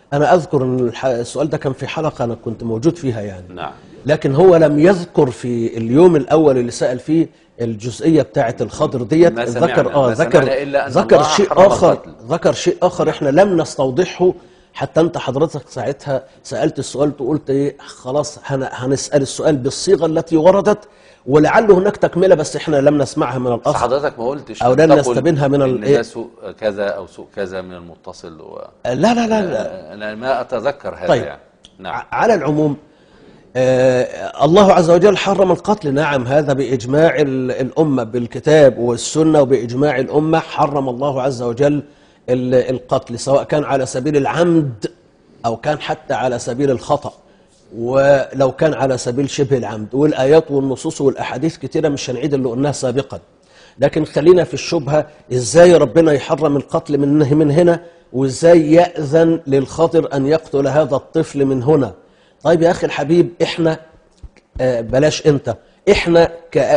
أنا أذكر أن السؤال ده كان في حلقة أنا كنت موجود فيها يعني. نعم. لكن هو لم يذكر في اليوم الأول اللي سأل فيه الجزئية بتاعة الخضر ديت. ذكر شيء آخر، ذكر شيء آخر إحنا لم نستوضحه، حتى أنت حضرتك ساعتها سألت السؤال وقلت إيه خلاص هنسأل السؤال بالصيغة التي وردت ولعل هناك تكملة بس إحنا لم نسمعها من الأخ. حضرتك ما قلتش أو لم نستبينها من إن ده سوء كذا أو سوء كذا من المتصل لا لا لا لا أنا ما أتذكر هذا. طيب. يعني نعم. على العموم الله عز وجل حرم القتل، نعم، هذا بإجماع الأمة بالكتاب والسنة، وبإجماع الأمة حرم الله عز وجل القتل، سواء كان على سبيل العمد أو كان حتى على سبيل الخطأ، ولو كان على سبيل شبه العمد. والآيات والنصوص والأحاديث كتيرة مش هنعيد اللي قلناه سابقا. لكن خلينا في الشبهة، إزاي ربنا يحرم القتل من هنا، وإزاي يأذن للخاطر أن يقتل هذا الطفل من هنا؟ طيب يا أخي الحبيب، إحنا بلاش أنت، إحنا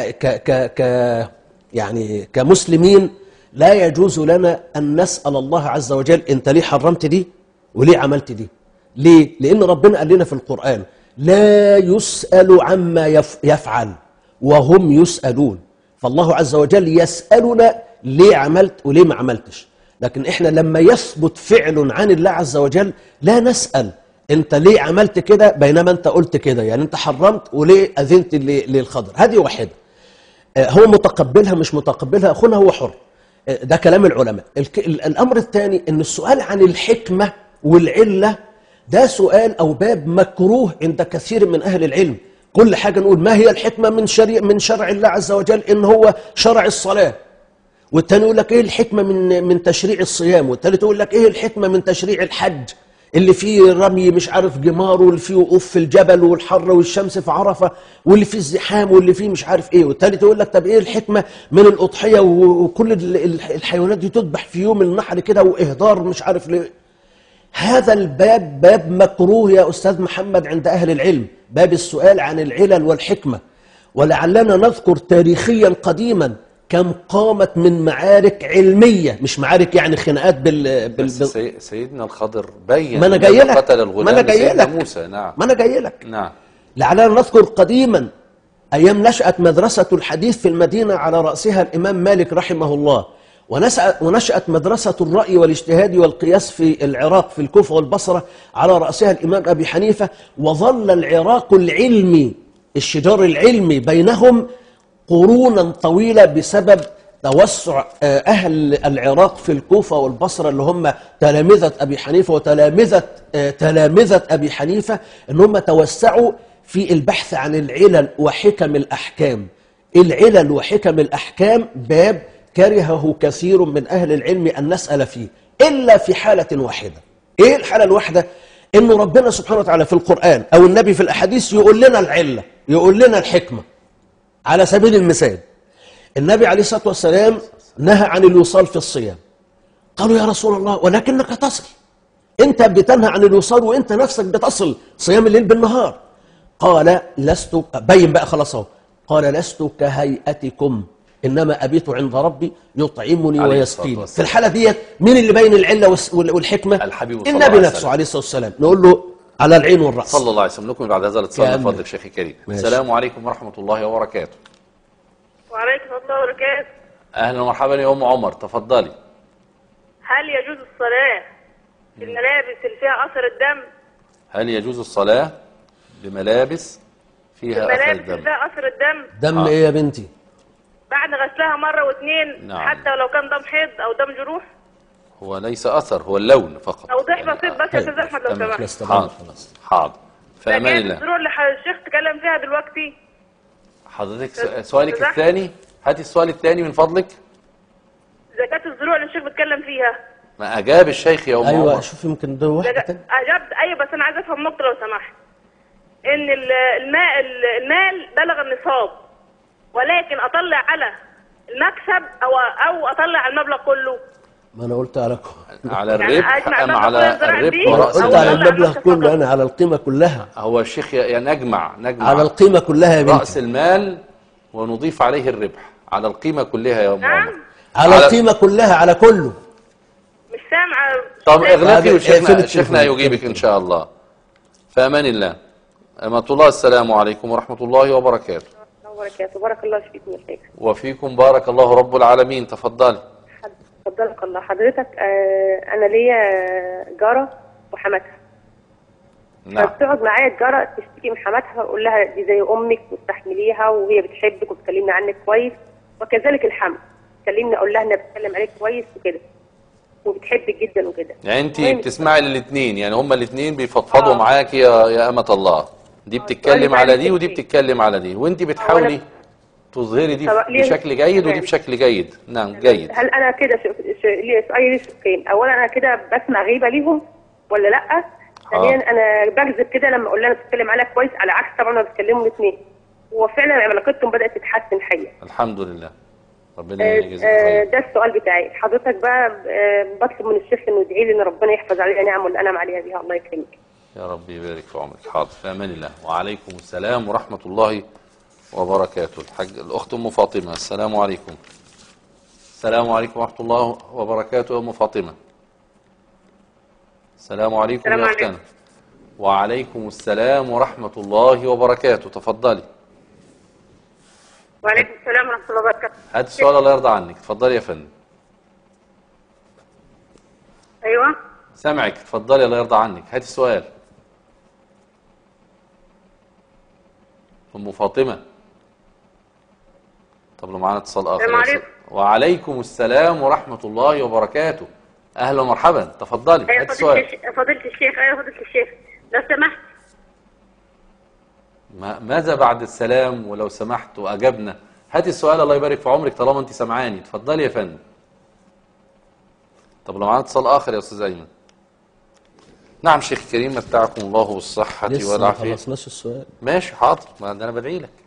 يعني كمسلمين لا يجوز لنا أن نسأل الله عز وجل أنت ليه حرمت دي وليه عملت دي؟ ليه؟ لأن ربنا قال لنا في القرآن لا يسأل عما يفعل وهم يسألون. فالله عز وجل يسألنا ليه عملت وليه ما عملتش. لكن إحنا لما يثبت فعل عن الله عز وجل لا نسأل أنت ليه عملت كده بينما أنت قلت كده، يعني أنت حرمت وليه أذنت للخضر. هذه واحدة، هو متقبلها مش متقبلها أخونا هو حر، ده كلام العلماء. الأمر الثاني أن السؤال عن الحكمة والعلة ده سؤال أو باب مكروه عند كثير من أهل العلم. كل حاجة نقول ما هي الحكمة من شرع الله عز وجل، إن هو شرع الصلاة، والتاني يقول لك إيه الحكمة من تشريع الصيام، والتالت يقول لك إيه الحكمة من تشريع الحج اللي فيه رمي مش عارف جمار، واللي فيه وقوف في الجبل والحر والشمس في عرفة، واللي فيه الزحام، واللي فيه مش عارف إيه، والتالت يقول لك طب إيه الحكمة من الأضحية وكل الحيوانات دي تذبح في يوم النحر كده وإهدار مش عارف ليه. هذا الباب باب مكروه يا أستاذ محمد عند أهل العلم، باب السؤال عن العلل والحكمة. ولعلنا نذكر تاريخيا قديما كم قامت من معارك علمية، مش معارك يعني خناقات سيدنا الخضر بين ما أنا جاي لك، قتل الغلام سيدنا موسى. نعم. ما أنا جاي لك. نعم. لعلنا نذكر قديما أيام نشأت مدرسة الحديث في المدينة على رأسها الإمام مالك رحمه الله، ونشأت مدرسة الرأي والاجتهاد والقياس في العراق في الكوفة والبصرة على رأسها الإمام أبي حنيفة. وظل العراق العلمي الشجار العلمي بينهم قرونا طويلة بسبب توسع أهل العراق في الكوفة والبصرة اللي هم تلامذة أبي حنيفة وتلامذة أبي حنيفة، إن هم توسعوا في البحث عن العلل وحكم الأحكام. العلل وحكم الأحكام باب كرهه كثير من أهل العلم أن نسأل فيه إلا في حالة واحدة. إيه الحالة الواحدة؟ إنه ربنا سبحانه وتعالى في القرآن أو النبي في الأحاديث يقول لنا العلة، يقول لنا الحكمة. على سبيل المثال النبي عليه الصلاة والسلام نهى عن الوصال في الصيام. قالوا يا رسول الله ولكنك تصل، أنت بتنهى عن الوصال وأنت نفسك بتصل صيام الليل بالنهار. قال لست، بين بقى خلاص اهو، قال لست كهيئتكم إنما أبيت عند ربي يطعمني ويسقيني. في الحالة ديت مين اللي بين العلة والحكمة؟ الحبيب النبي نفسه عليه الصلاة والسلام. نقول له على العين والرأس. صلى الله عليه وسلم. نكمل بعد هذا الاتصال من فضلك شيخي الكريم. السلام عليكم ورحمة الله وبركاته. وعليكم الله وبركاته. أهلا ومرحبا يا أم عمر، تفضلي. هل يجوز الصلاة بالملابس اللي فيها أثر الدم؟ هل يجوز الصلاة بملابس فيها أثر الدم؟ اللي فيها أثر الدم. دم إيه يا بنتي؟ بعد غسلها مرة واثنين. نعم. حتى ولو كان دم حيض أو دم جروح. هو ليس أثر، هو اللون فقط. توضيح بسيط بس يا أستاذ أحمد لو سمحت. حاضر حاضر. في أمان الله. الزروع اللي الشيخ تكلم فيها دلوقتي. حضرتك سؤالك الثاني، هاتي السؤال الثاني من فضلك. زكاة الزروع اللي الشيخ بيتكلم فيها. ما أجاب الشيخ يا أم عمر. أيوة شوف يمكن ده واحد تاني. أجبت أيوة، بس أنا عايز أفهم نقطة لو سمحت. إن المال بلغ النصاب، ولكن أطلع على المكسب أو أطلع على المبلغ كله. ما أنا قلت على الربح أم على الربح ورأس المال؟ قلت على المبلغ كله، أنا على القيمة كلها. هو الشيخ نجمع على القيمة كلها يا بنتي. رأس المال ونضيف عليه الربح على القيمة كلها يا أم عمر. على القيمة كلها، على كله. مش سامعة. طب اغلقي اقفلي وشيخنا يجيبك ان شاء الله. في امان الله. أمة الله، السلام عليكم ورحمة الله وبركاته. وبركاته. بارك الله فيكم يا شيخ. وفيكم بارك الله رب العالمين. تفضلي. فضلك الله. حضرتك انا ليا جاره وحماتها. نعم. فبتقعد معايا الجاره تشتكي من حماتها واقول لها دي زي امك واستحمليها وهي بتحبك وبتكلمني عنك كويس، وكذلك الحمى تكلمني اقول لها انها بتتكلم عليك كويس وكده وبتحبك جدا وكده. يعني انت بتسمعي للاثنين، يعني هما الاثنين بيفضفضوا معاكي يا أمة الله. دي بتتكلم على دي ودي بتتكلم على دي، وانت بتحاولي تظهري دي بشكل جيد ودي بشكل جيد. نعم جيد. هل انا كده سؤالي ليه شقين؟ اولا انا كده بسمع غيبه ليهم ولا لا؟ ثانيا انا بكذب كده لما اقول لها انا بتكلم عليها كويس، على عكس طبعا ما بيتكلموا الاثنين، وفعلا علاقتهم بدات تتحسن حقيقه. الحمد لله. ربنا يجزيك خير. ده السؤال بتاعي. حضرتك بقى بطلب من الشيخ انه يدعي لي ان ربنا يحفظ عليا نعمه اللي انعم عليها بيها. الله يكرمك. يا رب يبارك في عمرك. حاضر. في امان الله. وعليكم السلام ورحمه الله وبركاته. الاخت ام فاطمه، السلام عليكم. السلام عليكم ورحمه الله وبركاته يا ام فاطمه. السلام عليكم يا اختنا. وعليكم السلام ورحمه الله وبركاته. تفضلي. وعليكم السلام ورحمه الله وبركاته. هات السؤال الله يرضى عنك. اتفضلي يا فندم. ايوه سامعك. اتفضلي الله يرضى عنك. هات السؤال. ام فاطمه. طب لو معانا اتصال اخر. السلام عليكم. وعليكم السلام ورحمه الله وبركاته. اهلا ومرحبا. تفضلي. هات السؤال. فضيله الشيخ. ايوه فضيله الشيخ لو سمحت. ماذا بعد السلام ولو سمحت واجبنا؟ هاتي السؤال الله يبارك في عمرك طالما انت سمعاني. اتفضلي يا فندم. طب لو معانا اتصال اخر يا استاذ ايمن. نعم شيخ كريم، متعكم الله بالصحة والعافية. لسه ما خلصناش السؤال. ماشي حاضر، ما انا بدعي لك.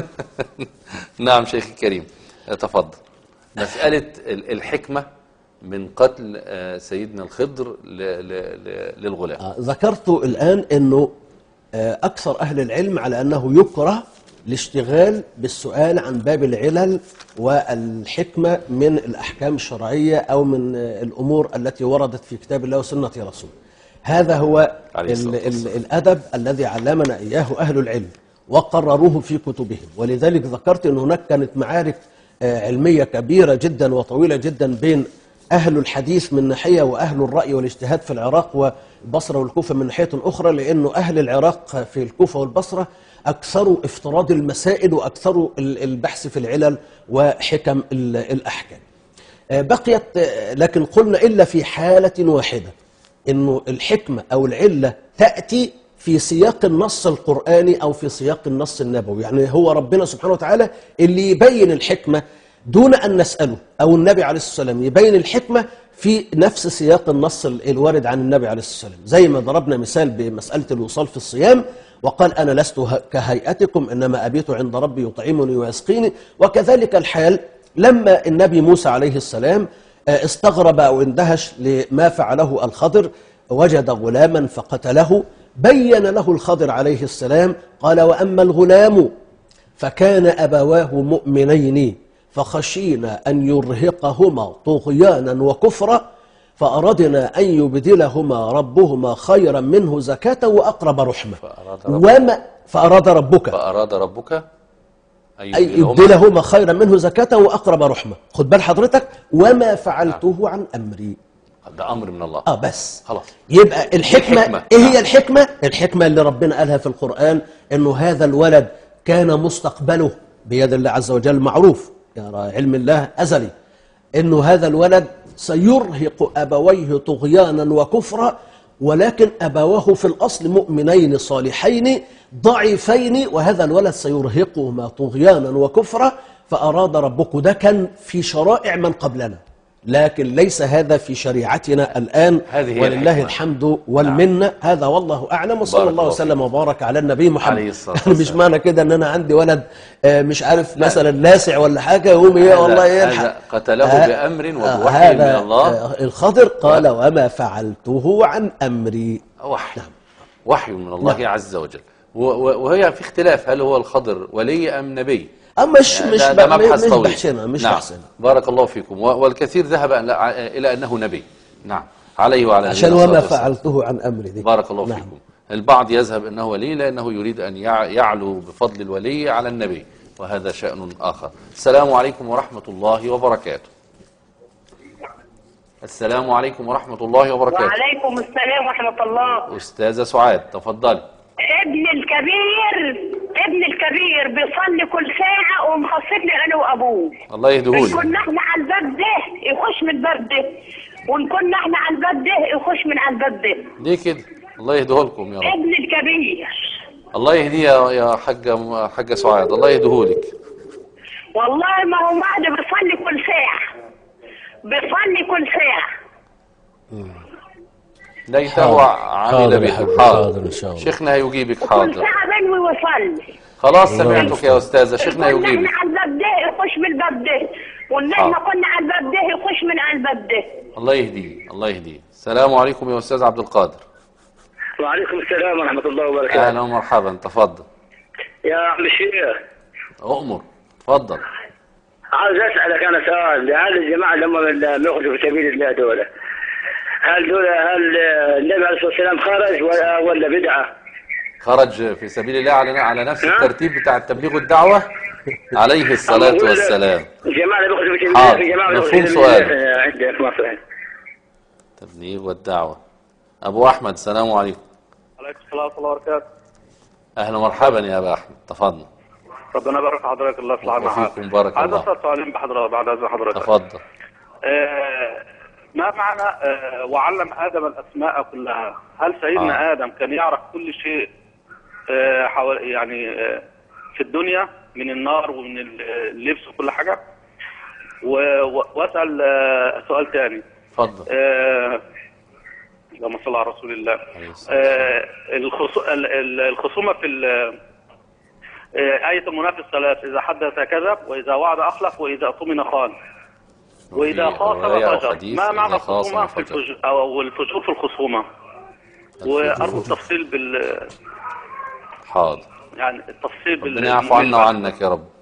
نعم شيخ كريم تفضل. مسألة الحكمة من قتل سيدنا الخضر للغلام. ذكرت الآن أنه أكثر أهل العلم على أنه يكره الاشتغال بالسؤال عن باب العلل والحكمة من الأحكام الشرعية أو من الأمور التي وردت في كتاب الله وسنة رسوله. هذا هو الأدب الذي علمنا إياه أهل العلم وقرروه في كتبهم. ولذلك ذكرت أن هناك كانت معارك علمية كبيرة جدا وطويلة جدا بين أهل الحديث من ناحية وأهل الرأي والاجتهاد في العراق والبصرة والكوفة من ناحية أخرى، لأنه أهل العراق في الكوفة والبصرة أكثروا افتراض المسائل وأكثروا البحث في العلل وحكم الأحكام. بقيت لكن قلنا إلا في حالة واحدة، إنه الحكمة أو العلة تأتي في سياق النص القرآني أو في سياق النص النبوي. يعني هو ربنا سبحانه وتعالى اللي يبين الحكمة دون أن نسأله، أو النبي عليه الصلاة والسلام يبين الحكمة في نفس سياق النص الوارد عن النبي عليه الصلاة والسلام. زي ما ضربنا مثال بمسألة الوصال في الصيام وقال أنا لست كهيئتكم إنما أبيت عند ربي يطعمني ويسقيني. وكذلك الحال لما النبي موسى عليه السلام استغرب أو اندهش لما فعله الخضر، وجد غلاما فقتله، بين له الخضر عليه السلام قال وأما الغلام فكان أبواه مؤمنين فخشينا أن يرهقهما طغيانا وكفرا فأردنا أن يبدلهما ربهما خيرا منه زكاة وأقرب رحمة. فأراد ربك أن يبدلهما خيرا منه زكاة وأقرب رحمة. خد بال حضرتك، وما فعلته عن أمري. ده أمر من الله. بس خلاص. يبقى الحكمة إيه هي الحكمة؟ الحكمة اللي ربنا قالها في القرآن إنه هذا الولد كان مستقبله بيد الله عز وجل معروف، يعني علم الله أزلي، إنه هذا الولد سيرهق أبويه طغيانا وكفرا، ولكن أبواه في الأصل مؤمنين صالحين ضعيفين، وهذا الولد سيرهقهما طغيانا وكفرا فأراد ربك. ده كان في شرائع من قبلنا، لكن ليس هذا في شريعتنا الآن ولله الحمد والمنة. نعم. هذا والله أعلم، وصلى الله وسلم وبارك على النبي محمد. مش معنى كده أن أنا عندي ولد مش عارف مثلا لاسع ولا حاجة يقوم والله يلحق قتله بأمر وبوحي من الله. الخضر قال وما فعلته عن أمري. وحي. نعم. وحي من الله. نعم. عز وجل. وهي في اختلاف هل هو الخضر ولي أم نبي. مش مبحث طويل. مش نعم. بحثنا. بارك الله فيكم. والكثير ذهب إلى أنه نبي. نعم. عليه وعلى عشان نبينا وما الصلاة والسلام. فعلته عن أمري دي. بارك الله فيكم. البعض يذهب أنه ولي لأنه يريد أن يعلو بفضل الولي على النبي، وهذا شأن آخر. السلام عليكم ورحمة الله وبركاته. السلام عليكم ورحمة الله وبركاته. وعليكم السلام ورحمة الله. أستاذة سعاد تفضلي. ابن الكبير بيصلي كل ساعة ومخصصني أنا وأبوه. الله يهديهولي. كنا احنا على الباب ده يخش من الباب ده، وإن كنا احنا على الباب ده يخش من على الباب ده. ليه كده؟ الله يهديهولكم يا رب. ابن الكبير. الله يهديه يا حاجة سعاد، الله يهديهولك. والله ما هو واحد بيصلي كل ساعة. بيصلي كل ساعة. ليته عامل به. حاضر ان شاء الله. شيخنا هيجيبك. حاضر. كل ساعة بنوي ويصلي. خلاص سمعتك يا استاذه. شيخنا هيجيبك. كنا احنا على الباب ده يخش من الباب ده، وان احنا كنا على الباب ده يخش من على الباب ده. الله يهديه الله يهديه. السلام عليكم يا استاذ عبد القادر. وعليكم السلام ورحمة الله وبركاته. اهلا ومرحبا. تفضل يا عم الشيخ. أؤمر. تفضل. عاوز اسالك انا سؤال. هل الجماعه اللي هم بيخرجوا في سبيل الله دول، هل النبي عليه الصلاه والسلام خرج ولا بدعه؟ خرج في سبيل الله على نفس الترتيب بتاع التبليغ والدعوه عليه الصلاه والسلام. الجماعه اللي بيخرجوا في سبيل الله في جماعه مفهوم سؤال. عندك مصر التبليغ والدعوه. ابو احمد السلام عليكم. عليكم السلام ورحمه الله وبركاته. اهلا ومرحبا يا ابا احمد. تفضل. ربنا يبارك في حضرتك. الله يصلح لنا حالك. بارك عايز الله. اسال سؤالين بعد اذن حضرتك. تفضل. ما معنى وعلم ادم الاسماء كلها؟ هل سيدنا ادم كان يعرف كل شيء يعني في الدنيا من النار ومن اللبس وكل حاجه؟ واسال سؤال ثاني. اتفضل. اللهم صل على رسول الله. الخصومه في آية المنافق ثلاث: إذا حدث كذب، وإذا وعد أخلف، وإذا اؤتمن خان، وإذا خاصم فجر. ما معنى الخصومة أو الفجور في الخصومة؟ وأرجو التفصيل حاضر. يعني التفصيل ربنا يعفو عنا وعنك يا رب.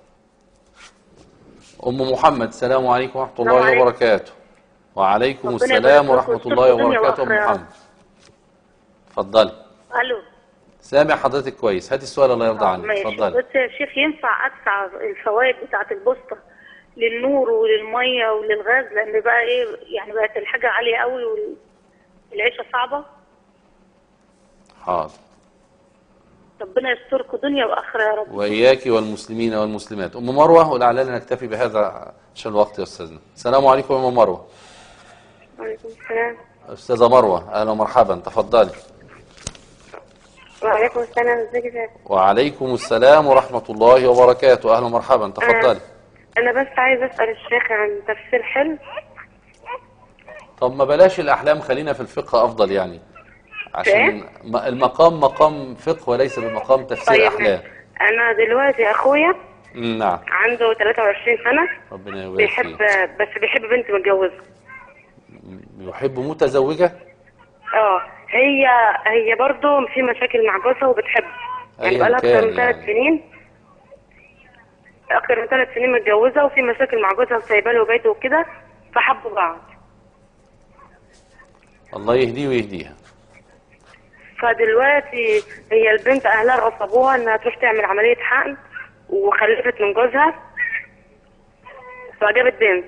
أم محمد السلام عليكم ورحمة الله وبركاته. وعليكم السلام ورحمة الله وبركاته. أم محمد اتفضلي. ألو. سامع حضرتك كويس. هاتي السؤال الله يرضى عنك. اتفضلي. بس يا شيخ ينفع ادفع الفوائد بتاعه البوسطه للنور وللميه وللغاز، لان بقى ايه يعني بقت الحاجه عاليه قوي والعيشه صعبه؟ حاضر. ربنا يستركم دنيا واخره يا رب. واياك والمسلمين والمسلمات. ام مروه ولعلنا نكتفي بهذا عشان الوقت يا استاذنا. السلام عليكم يا ام مروه. وعليكم السلام. استاذه مروه اهلا ومرحبا. تفضلي. وعليكم السلام. ازيك يا شيخ؟ وعليكم السلام ورحمة الله وبركاته. أهلا ومرحبا. تفضلي. أنا بس عايز أسأل الشيخ عن تفسير حلم. طب ما بلاش الأحلام، خلينا في الفقه أفضل يعني، عشان المقام مقام فقه وليس بمقام تفسير طيب أحلام. أنا دلوقتي أخويا نعم عنده 23 سنة. ربنا يبارك بيحب بس بيحب بنت متجوزة. يحب متزوجة؟ هي برضه في مشاكل مع جوزها وبتحبه، يعني بقالها أكتر من 3 سنين. أكتر من 3 سنين متجوزة وفي مشاكل مع جوزها وسايبه له بيته وكده، فحبوا بعض. الله يهديه ويهديها. فدلوقتي هي البنت أهلها غصبوها إنها تروح تعمل عملية حقن، وخلفت من جوزها فجابت بنت.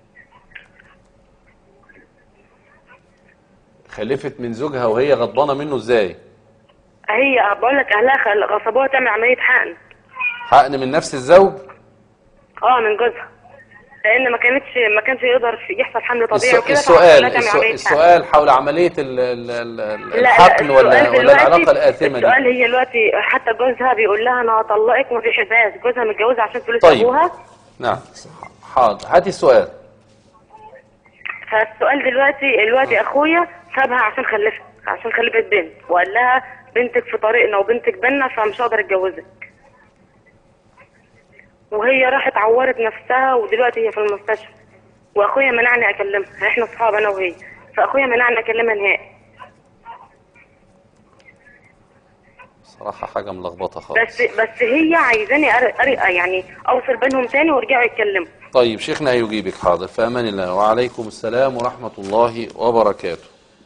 خلفت من زوجها وهي غضبانة منه ازاي؟ هي بقول لك أهلها غصبوها تعمل عملية حقن. حقن من نفس الزوج؟ من جوزها، لأن ما كانش يقدر يحصل حمل طبيعي وكده. السؤال حول عملية الحقن ولا العلاقة الآثمة دي؟ السؤال هي دلوقتي حتى جوزها بيقول لها أنا هطلقك وما بيحبهاش، جوزها متجوزة عشان فلوس أبوها. نعم حاضر. هاتي السؤال. فالسؤال دلوقتي أخويا سابها عشان خلفت بنت، وقال لها بنتك في طريقنا وبنتك بينا فمش هقدر اتجوزك. وهي راحت عورت نفسها ودلوقتي هي في المستشفى، واخويا منعني اكلمها. احنا اصحاب انا وهي، فاخويا منعني اكلمها نهائي. صراحة حاجة ملخبطة خالص. بس هي عايزاني يعني اوصل بينهم تاني ويرجعوا يتكلموا. طيب شيخنا هيجيبك. حاضر. في امان الله. وعليكم السلام ورحمة الله وبركاته.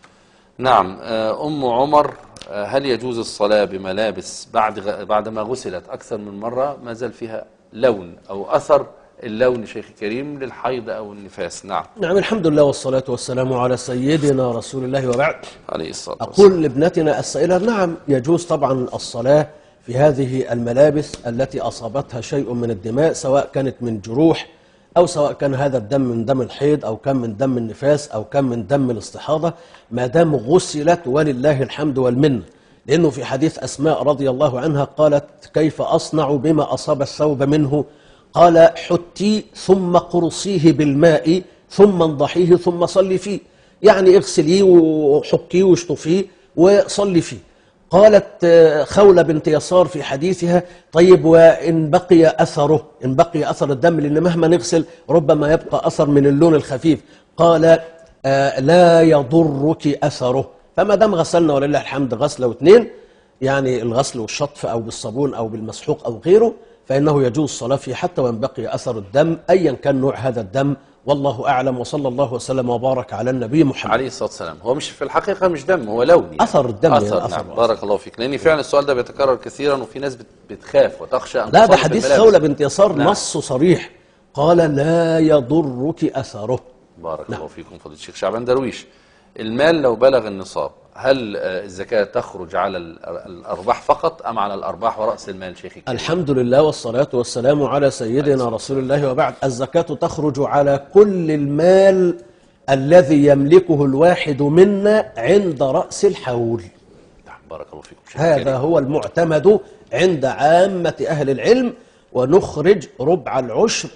نعم. أم عمر، هل يجوز الصلاة بملابس بعدما غسلت أكثر من مرة ما زال فيها لون أو أثر اللون شيخ كريم للحيض أو النفاس؟ نعم. نعم، الحمد لله والصلاة والسلام على سيدنا رسول الله وبعد. عليه الصلاة والسلام. أقول لابنتنا السائلة نعم يجوز طبعا الصلاة في هذه الملابس التي أصابتها شيء من الدماء، سواء كانت من جروح أو سواء كان هذا الدم من دم الحيض أو كان من دم النفاس أو كان من دم الاستحاضة، ما دام غسلت ولله الحمد والمنة. لأنه في حديث أسماء رضي الله عنها قالت: كيف أصنع بما أصاب الثوب منه؟ قال: حتي ثم قرصيه بالماء ثم انضحيه ثم صلي فيه، يعني اغسليه وحكيه واشطفيه وصلي فيه. قالت خولة بنت يسار في حديثها: طيب وإن بقي أثره، إن بقي أثر الدم، لأن مهما نغسل ربما يبقى أثر من اللون الخفيف، قال لا يضرك أثره. فما دام غسلنا ولله الحمد غسلة واثنين، يعني الغسل والشطف أو بالصابون أو بالمسحوق أو غيره، فإنه يجوز الصلاة فيه حتى وإن بقي أثر الدم أيا كان نوع هذا الدم، والله أعلم. وصلى الله وسلم وبارك على النبي محمد عليه الصلاة والسلام. هو مش في الحقيقة مش دم، هو لون يعني. أثر الدم أثر. يعني نعم. بارك الله فيك، لأن فعلا السؤال ده بيتكرر كثيرا وفي ناس بتخاف وتخشى أن لا، ده حديث خولة بنت يسار. نعم. نص صريح، قال لا يضرك أثره. بارك الله فيكم فضيلة الشيخ شعبان درويش. المال لو بلغ النصاب، هل الزكاة تخرج على الأرباح فقط أم على الأرباح ورأس المال شيخي؟ الحمد لله والصلاة والسلام على سيدنا رسول الله وبعد. الزكاة تخرج على كل المال الذي يملكه الواحد منا عند رأس الحول. بارك الله فيكم. هذا هو المعتمد عند عامة أهل العلم. ونخرج ربع العشر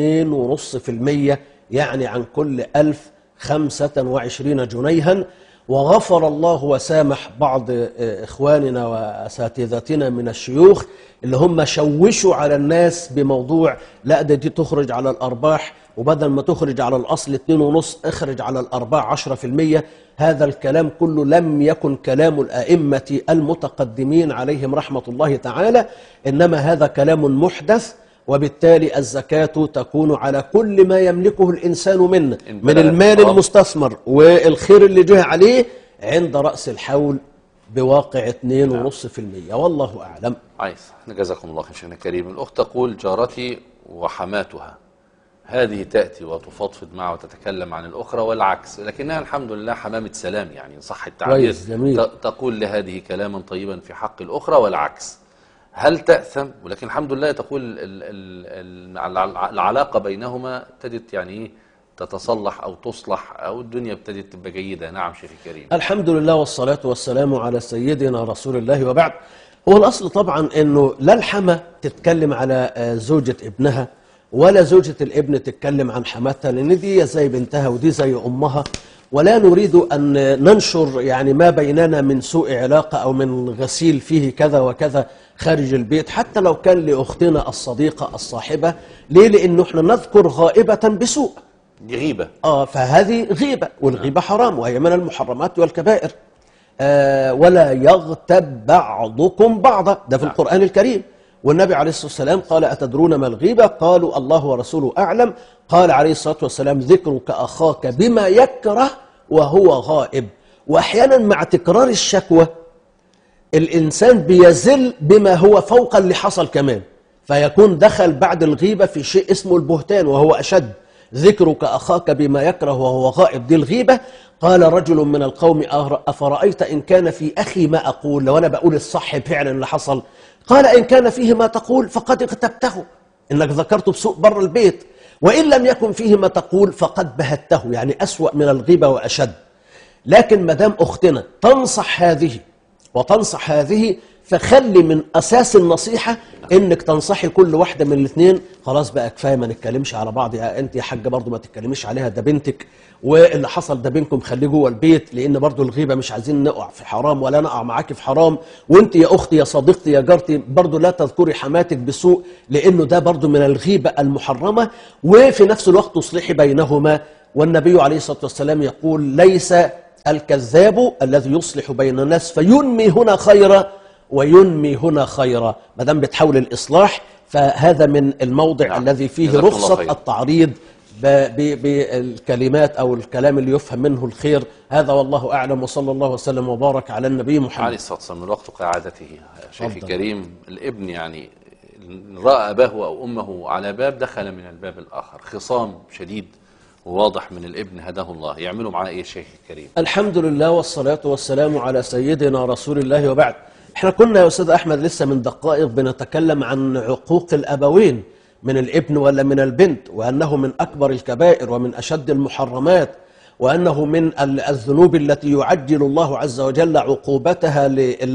2.5%، يعني عن كل 1000 25 جنيها. وغفر الله وسامح بعض إخواننا وأساتذتنا من الشيوخ اللي هم شوشوا على الناس بموضوع لا دي تخرج على الأرباح، وبدل ما تخرج على الأصل 2.5 اخرج على الأرباح 10%. هذا الكلام كله لم يكن كلام الأئمة المتقدمين عليهم رحمة الله تعالى، إنما هذا كلام محدث. وبالتالي الزكاة تكون على كل ما يملكه الإنسان من المال المستثمر والخير اللي جه عليه عند رأس الحول بواقع 2.5%، والله أعلم. جزاكم الله خير شيخنا الكريم. الأخت تقول: جارتي وحماتها، هذه تأتي وتفضفض معها وتتكلم عن الأخرى والعكس، لكنها الحمد لله حمامة سلام، يعني صح التعبير، تقول لهذه كلاما طيبا في حق الأخرى والعكس. هل تأثم؟ ولكن الحمد لله تقول العلاقة بينهما ابتدت يعني تتصلح أو تصلح أو الدنيا ابتدت تبقى جيدة. نعم شيخ كريم. الحمد لله والصلاة والسلام على سيدنا رسول الله وبعد. هو الأصل طبعا أنه لا الحمى تتكلم على زوجة ابنها ولا زوجة الابن تتكلم عن حماتها، لأن دي زي بنتها ودي زي أمها، ولا نريد أن ننشر يعني ما بيننا من سوء علاقة أو من غسيل فيه كذا وكذا خارج البيت، حتى لو كان لأختنا الصديقة الصاحبة. ليه؟ لأنه احنا نذكر غائبة بسوء، دي غيبة. فهذه غيبة، والغيبة حرام وهي من المحرمات والكبائر. ولا يغتب بعضكم بعضا، ده في القرآن الكريم. والنبي عليه الصلاة والسلام قال: أتدرون ما الغيبة؟ قالوا: الله ورسوله أعلم. قال عليه الصلاة والسلام: ذكرك أخاك بما يكره وهو غائب. وأحيانا مع تكرار الشكوى الإنسان بيزل بما هو فوق اللي حصل كمان، فيكون دخل بعد الغيبة في شيء اسمه البهتان وهو أشد. ذكرك أخاك بما يكره وهو غائب، دي الغيبة. قال رجل من القوم: أفرأيت إن كان في أخي ما أقول؟ لو أنا بقول الصح فعلا اللي حصل. قال: إن كان فيه ما تقول فقد اغتبته، إنك ذكرته بسوء بر البيت. وإن لم يكن فيه ما تقول فقد بهته، يعني أسوأ من الغيبة وأشد. لكن مدام أختنا تنصح هذه وتنصح هذه، فخلي من أساس النصيحة إنك تنصحي كل واحدة من الاثنين. خلاص بقى كفاية ما نتكلمش على بعض، أنت يا حاجة برضو ما تتكلميش عليها، ده بنتك، واللي حصل ده بينكم خليه جوه البيت، لأن برضو الغيبة مش عايزين نقع في حرام ولا نقع معاكي في حرام. وأنت يا أختي يا صديقتي يا جارتي برضو لا تذكري حماتك بسوء، لأنه ده برضو من الغيبة المحرمة. وفي نفس الوقت تصلحي بينهما. والنبي عليه الصلاة والسلام يقول: ليس الكذاب الذي يصلح بين الناس فينمي هنا خيرا وينمي هنا خيرا. ما دام بتحاول الإصلاح فهذا من الموضع الذي فيه رخصة التعريض بالكلمات أو الكلام اللي يفهم منه الخير. هذا والله أعلم، وصلى الله وسلم وبارك على النبي محمد عليه الصلاة والسلام. من وقت قاعدته شيخي الكريم، الابن يعني رأى أباه أو أمه على باب دخل من الباب الآخر، خصام شديد وواضح من الابن هداه الله، يعملوا معاه إيه الشيخ الكريم؟ الحمد لله والصلاة والسلام على سيدنا رسول الله، وبعد. احنا كنا يا أستاذ أحمد لسه من دقائق بنتكلم عن عقوق الأبوين من الابن ولا من البنت، وأنه من أكبر الكبائر ومن أشد المحرمات، وأنه من الذنوب التي يعجل الله عز وجل عقوبتها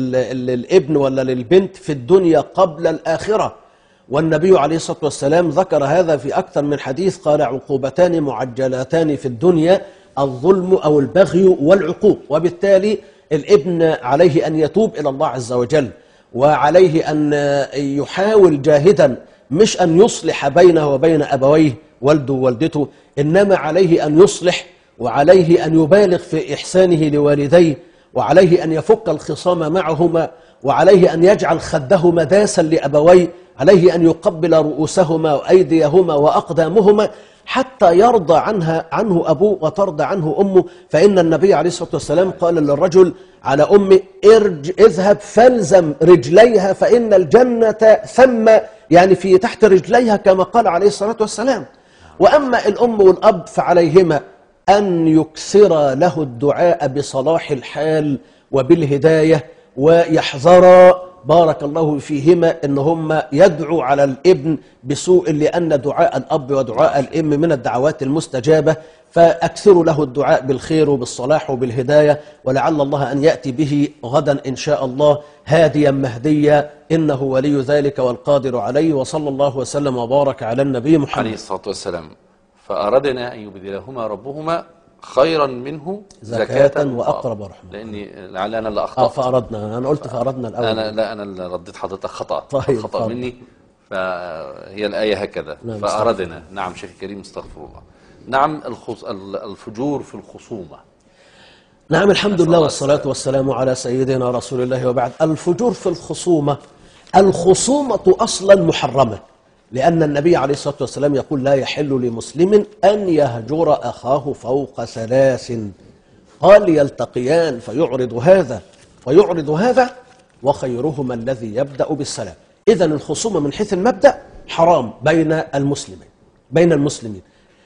للابن ولا للبنت في الدنيا قبل الآخرة. والنبي عليه الصلاة والسلام ذكر هذا في أكثر من حديث، قال عقوبتان معجلتان في الدنيا: الظلم أو البغي والعقوق. وبالتالي الابن عليه أن يتوب إلى الله عز وجل، وعليه أن يحاول جاهدا مش أن يصلح بينه وبين أبويه والده ووالدته، إنما عليه أن يصلح، وعليه أن يبالغ في إحسانه لوالديه، وعليه أن يفك الخصام معهما، وعليه أن يجعل خدهما داسا لأبويه، عليه أن يقبل رؤوسهما وأيديهما وأقدامهما حتى يرضى عنه أبوه وترضى عنه أمه. فإن النبي عليه الصلاة والسلام قال للرجل على أمه: اذهب فالزم رجليها فإن الجنة ثم، يعني في تحت رجليها، كما قال عليه الصلاة والسلام. وأما الأم والأب فعليهما أن يكثر له الدعاء بصلاح الحال وبالهداية، ويحذر بارك الله فيهما إن هم يدعوا على الابن بسوء، لأن دعاء الأب ودعاء الأم من الدعوات المستجابة. فأكثروا له الدعاء بالخير وبالصلاح وبالهداية، ولعل الله أن يأتي به غدا إن شاء الله هاديا مهديا، إنه ولي ذلك والقادر عليه. وصلى الله وسلم وبارك على النبي محمد عليه الصلاة والسلام. فأردنا أن يبدلهما ربهما خيرا منه زكاة وأقرب رحمة. لأني لعل أنا اللي أخطأت. فأردنا، أنا قلت فأردنا الأول. أنا اللي رديت حضرتك خطأ. طيب خطأ مني، فهي الآية هكذا. فأردنا. نعم شيخ الكريم، استغفر الله. نعم الفجور في الخصومة. نعم الحمد لله والصلاة والسلام على سيدنا رسول الله، وبعد. الفجور في الخصومة، الخصومة أصلا محرمة، لأن النبي عليه الصلاة والسلام يقول: لا يحل لمسلم أن يهجر أخاه فوق 3. قال: يلتقيان فيعرض هذا ويعرض هذا، وخيرهما الذي يبدأ بالسلام. إذن الخصومة من حيث المبدأ حرام بين المسلمين.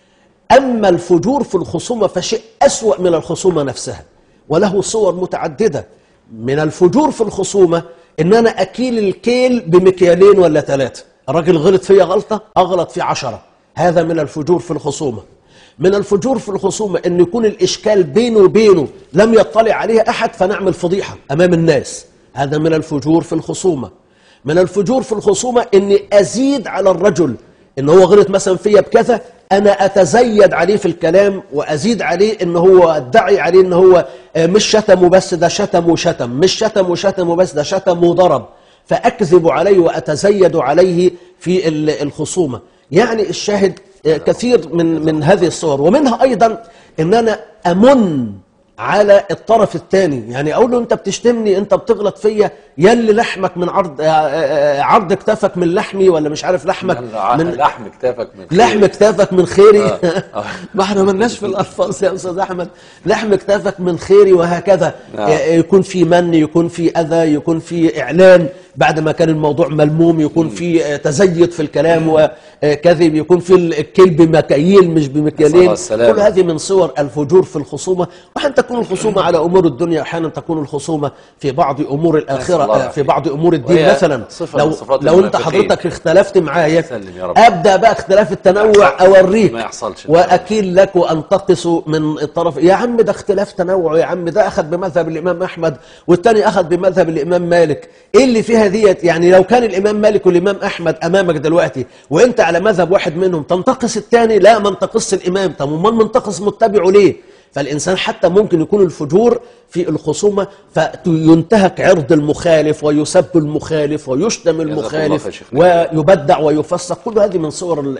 أما الفجور في الخصومة فشيء أسوأ من الخصومة نفسها، وله صور متعددة. من الفجور في الخصومة إن أنا أكيل الكيل بمكيالين ولا 3. الراجل غلط فيا غلطة، أغلط في 10. هذا من الفجور في الخصومة. من الفجور في الخصومة أن يكون الإشكال بينه وبينه لم يطلع عليه أحد، فنعمل فضيحة أمام الناس. هذا من الفجور في الخصومة. من الفجور في الخصومة أني أزيد على الرجل، إن هو غلط مثلا فيا بكذا، أنا أتزيد عليه في الكلام وأزيد عليه، إن هو أدعي عليه إن هو مش شتم بس، ده شتم وشتم، مش شتم وشتم بس، ده شتم وضرب، فأكذب عليه وأتزيد عليه في الخصومة. يعني الشاهد كثير من هذه الصور. ومنها أيضا إن أنا أمن على الطرف الثاني، يعني أقول له: أنت بتشتمني، أنت بتغلط فيا، يلي لحمك من عرض كتافك من لحمي، ولا مش عارف لحمك من لحم كتافك من خيري. لحم كتافك من خيري. ما احنا مالناش في الألفاظ يا أستاذ أحمد. لحم كتافك من خيري، وهكذا. يكون في من، يكون في أذى، يكون في إعلان بعد ما كان الموضوع ملموم، يكون في تزيد في الكلام وكذب، يكون في الكيل بمكاييل مش بمكيالين. كل هذه من صور الفجور في الخصومة. وأحيانا تكون الخصومة على أمور الدنيا، أحيانا تكون الخصومة في بعض أمور الآخرة، في بعض أمور الدين. مثلا لو أنت حضرتك اختلفت معايا، أبدأ بقى اختلاف التنوع أوريك وأكيل لك وأنتقص من الطرف. يا عم ده اختلاف تنوع، يا عم ده أخذ بمذهب الإمام أحمد والتاني أخذ بمذهب الإمام مالك. إيه اللي فيها ديت؟ يعني لو كان الإمام مالك والإمام أحمد أمامك دلوقتي وأنت على مذهب واحد منهم، تنتقص التاني؟ لا، ما انتقصش الإمام. طب امال منتقص متبعه ليه؟ فالإنسان حتى ممكن يكون الفجور في الخصومة فينتهك عرض المخالف ويسب المخالف ويشتم المخالف ويبدع ويفسق. كل هذه من صور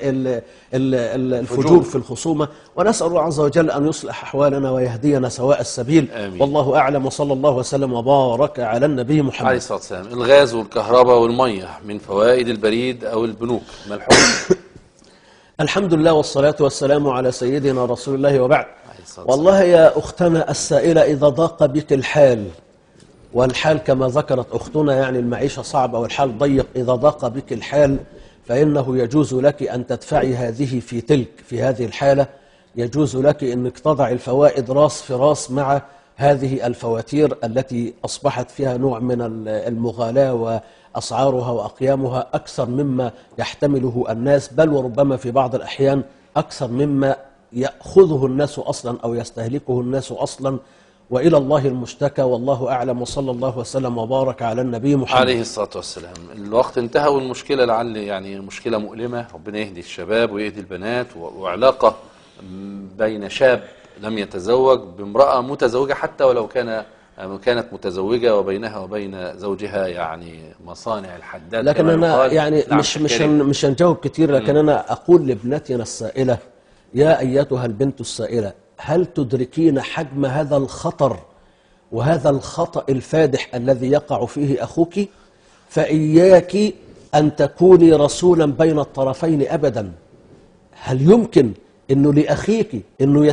الفجور في الخصومة. ونسأل الله عز وجل أن يصلح أحوالنا ويهدينا سواء السبيل. آمين. والله أعلم، وصلى الله وسلم وبارك على النبي محمد عليه الصلاة والسلام. الغاز والكهرباء والمية من فوائد البريد أو البنوك، ما الحكم؟ الحمد لله والصلاة والسلام على سيدنا رسول الله وبعد. والله يا أختنا السائلة، إذا ضاق بك الحال، والحال كما ذكرت أختنا يعني المعيشة صعبة والحال ضيق، إذا ضاق بك الحال فإنه يجوز لك أن تدفعي هذه في هذه الحالة، يجوز لك أنك تضع الفوائد راس في راس مع هذه الفواتير التي أصبحت فيها نوع من المغالاة، وأسعارها وأقيامها أكثر مما يحتمله الناس، بل وربما في بعض الأحيان أكثر مما يأخذه الناس أصلا أو يستهلكه الناس أصلا، وإلى الله المشتكى والله أعلم. وصلى الله وسلم وبارك على النبي محمد عليه الصلاة والسلام. الوقت انتهى، والمشكلة لعل يعني مشكلة مؤلمة، ربنا يهدي الشباب ويهدي البنات، وعلاقة بين شاب لم يتزوج بامرأة متزوجة حتى ولو كانت متزوجة وبينها وبين زوجها يعني مصانع الحداد. لكن أنا يعني مش هنجاوب كتير، لكن أنا أقول لابنتنا السائلة: يا أيتها البنت السائلة، هل تدركين حجم هذا الخطر وهذا الخطأ الفادح الذي يقع فيه أخوك؟ فإياك أن تكوني رسولا بين الطرفين أبدا. هل يمكن أنه لأخيك أنه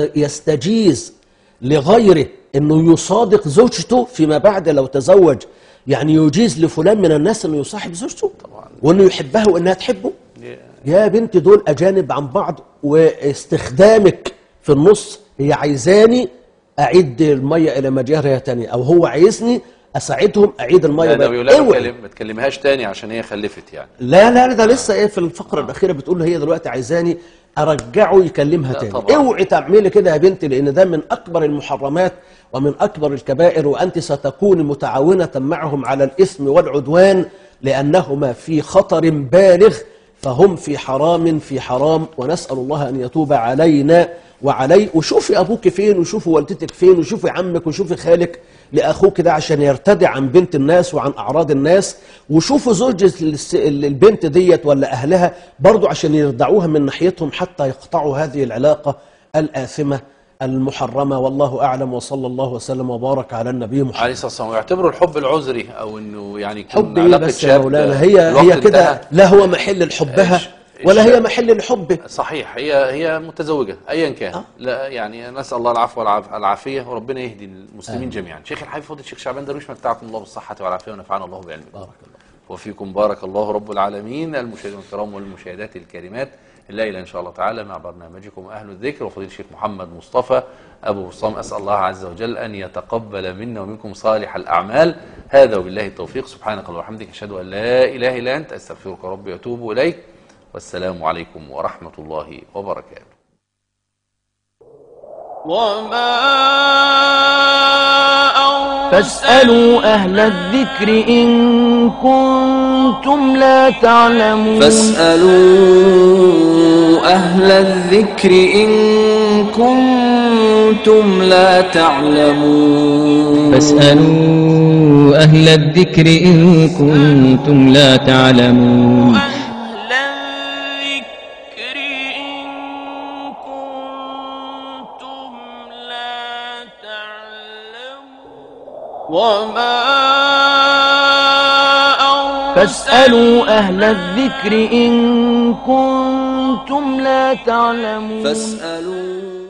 يستجيز لغيره أنه يصادق زوجته فيما بعد لو تزوج؟ يعني يجيز لفلان من الناس أنه يصاحب زوجته وأنه يحبها وأنها تحبه؟ يا بنت، دول أجانب عن بعض، واستخدامك في النص. هي عايزاني أعيد المية إلى مجاريها تاني، أو هو عايزني أساعدهم أعيد المية. لا ما تكلمهاش تاني عشان هي خلفت يعني. لا ده لسه إيه في الفقرة الأخيرة بتقول هي دلوقتي عايزاني أرجعه يكلمها تاني. اوعي تعملي كده يا بنتي، لأن ده من أكبر المحرمات ومن أكبر الكبائر، وأنت ستكون متعاونة معهم على الإثم والعدوان، لأنهما في خطر بالغ، فهم في حرام، ونسأل الله أن يتوب علينا وعلي. وشوفي أبوك فين، وشوفي والدتك فين، وشوفي عمك، وشوفي خالك لأخوك ده عشان يرتدع عن بنت الناس وعن أعراض الناس، وشوفوا زوج البنت ديت ولا أهلها برضو عشان يردعوها من ناحيتهم حتى يقطعوا هذه العلاقة الآثمة المحرمة. والله أعلم، وصلى الله وسلم وبارك على النبي محمد عليه الصلاة والسلام. ويعتبروا الحب العذري، أو إنه يعني يكون حب علاقة بس يا مولانا، هي كده لا هو محل لحبها ولا هي محل الحب. صحيح، هي متزوجة أيا كان. لا يعني نسأل الله العفو والعافية، وربنا يهدي المسلمين جميعا. شيخ الحبيب فضيلة الشيخ شعبان درويش، متعكم الله بالصحة والعافية، ونفعنا الله بعلمكم. بارك الله وفيكم بارك الله رب العالمين. المشاهدين الكرام والمشاهدات الكريمات، الليلة إن شاء الله تعالى مع برنامجكم أهل الذكر، وفضيلة الشيخ محمد مصطفى أبو بسام، أسأل الله عز وجل أن يتقبل منا ومنكم صالح الأعمال. هذا وبالله التوفيق. سبحانك اللهم وبحمدك، أشهد أن لا إله إلا أنت، أستغفرك ربي وأتوب إليك. والسلام عليكم ورحمة الله وبركاته. فاسألوا أهل الذكر إن كنتم لا تعلمون. فاسألوا أهل الذكر إن كنتم لا تعلمون. فاسألوا أهل الذكر إن كنتم لا تعلمون. فاسألوا أهل الذكر إن كنتم لا تعلمون.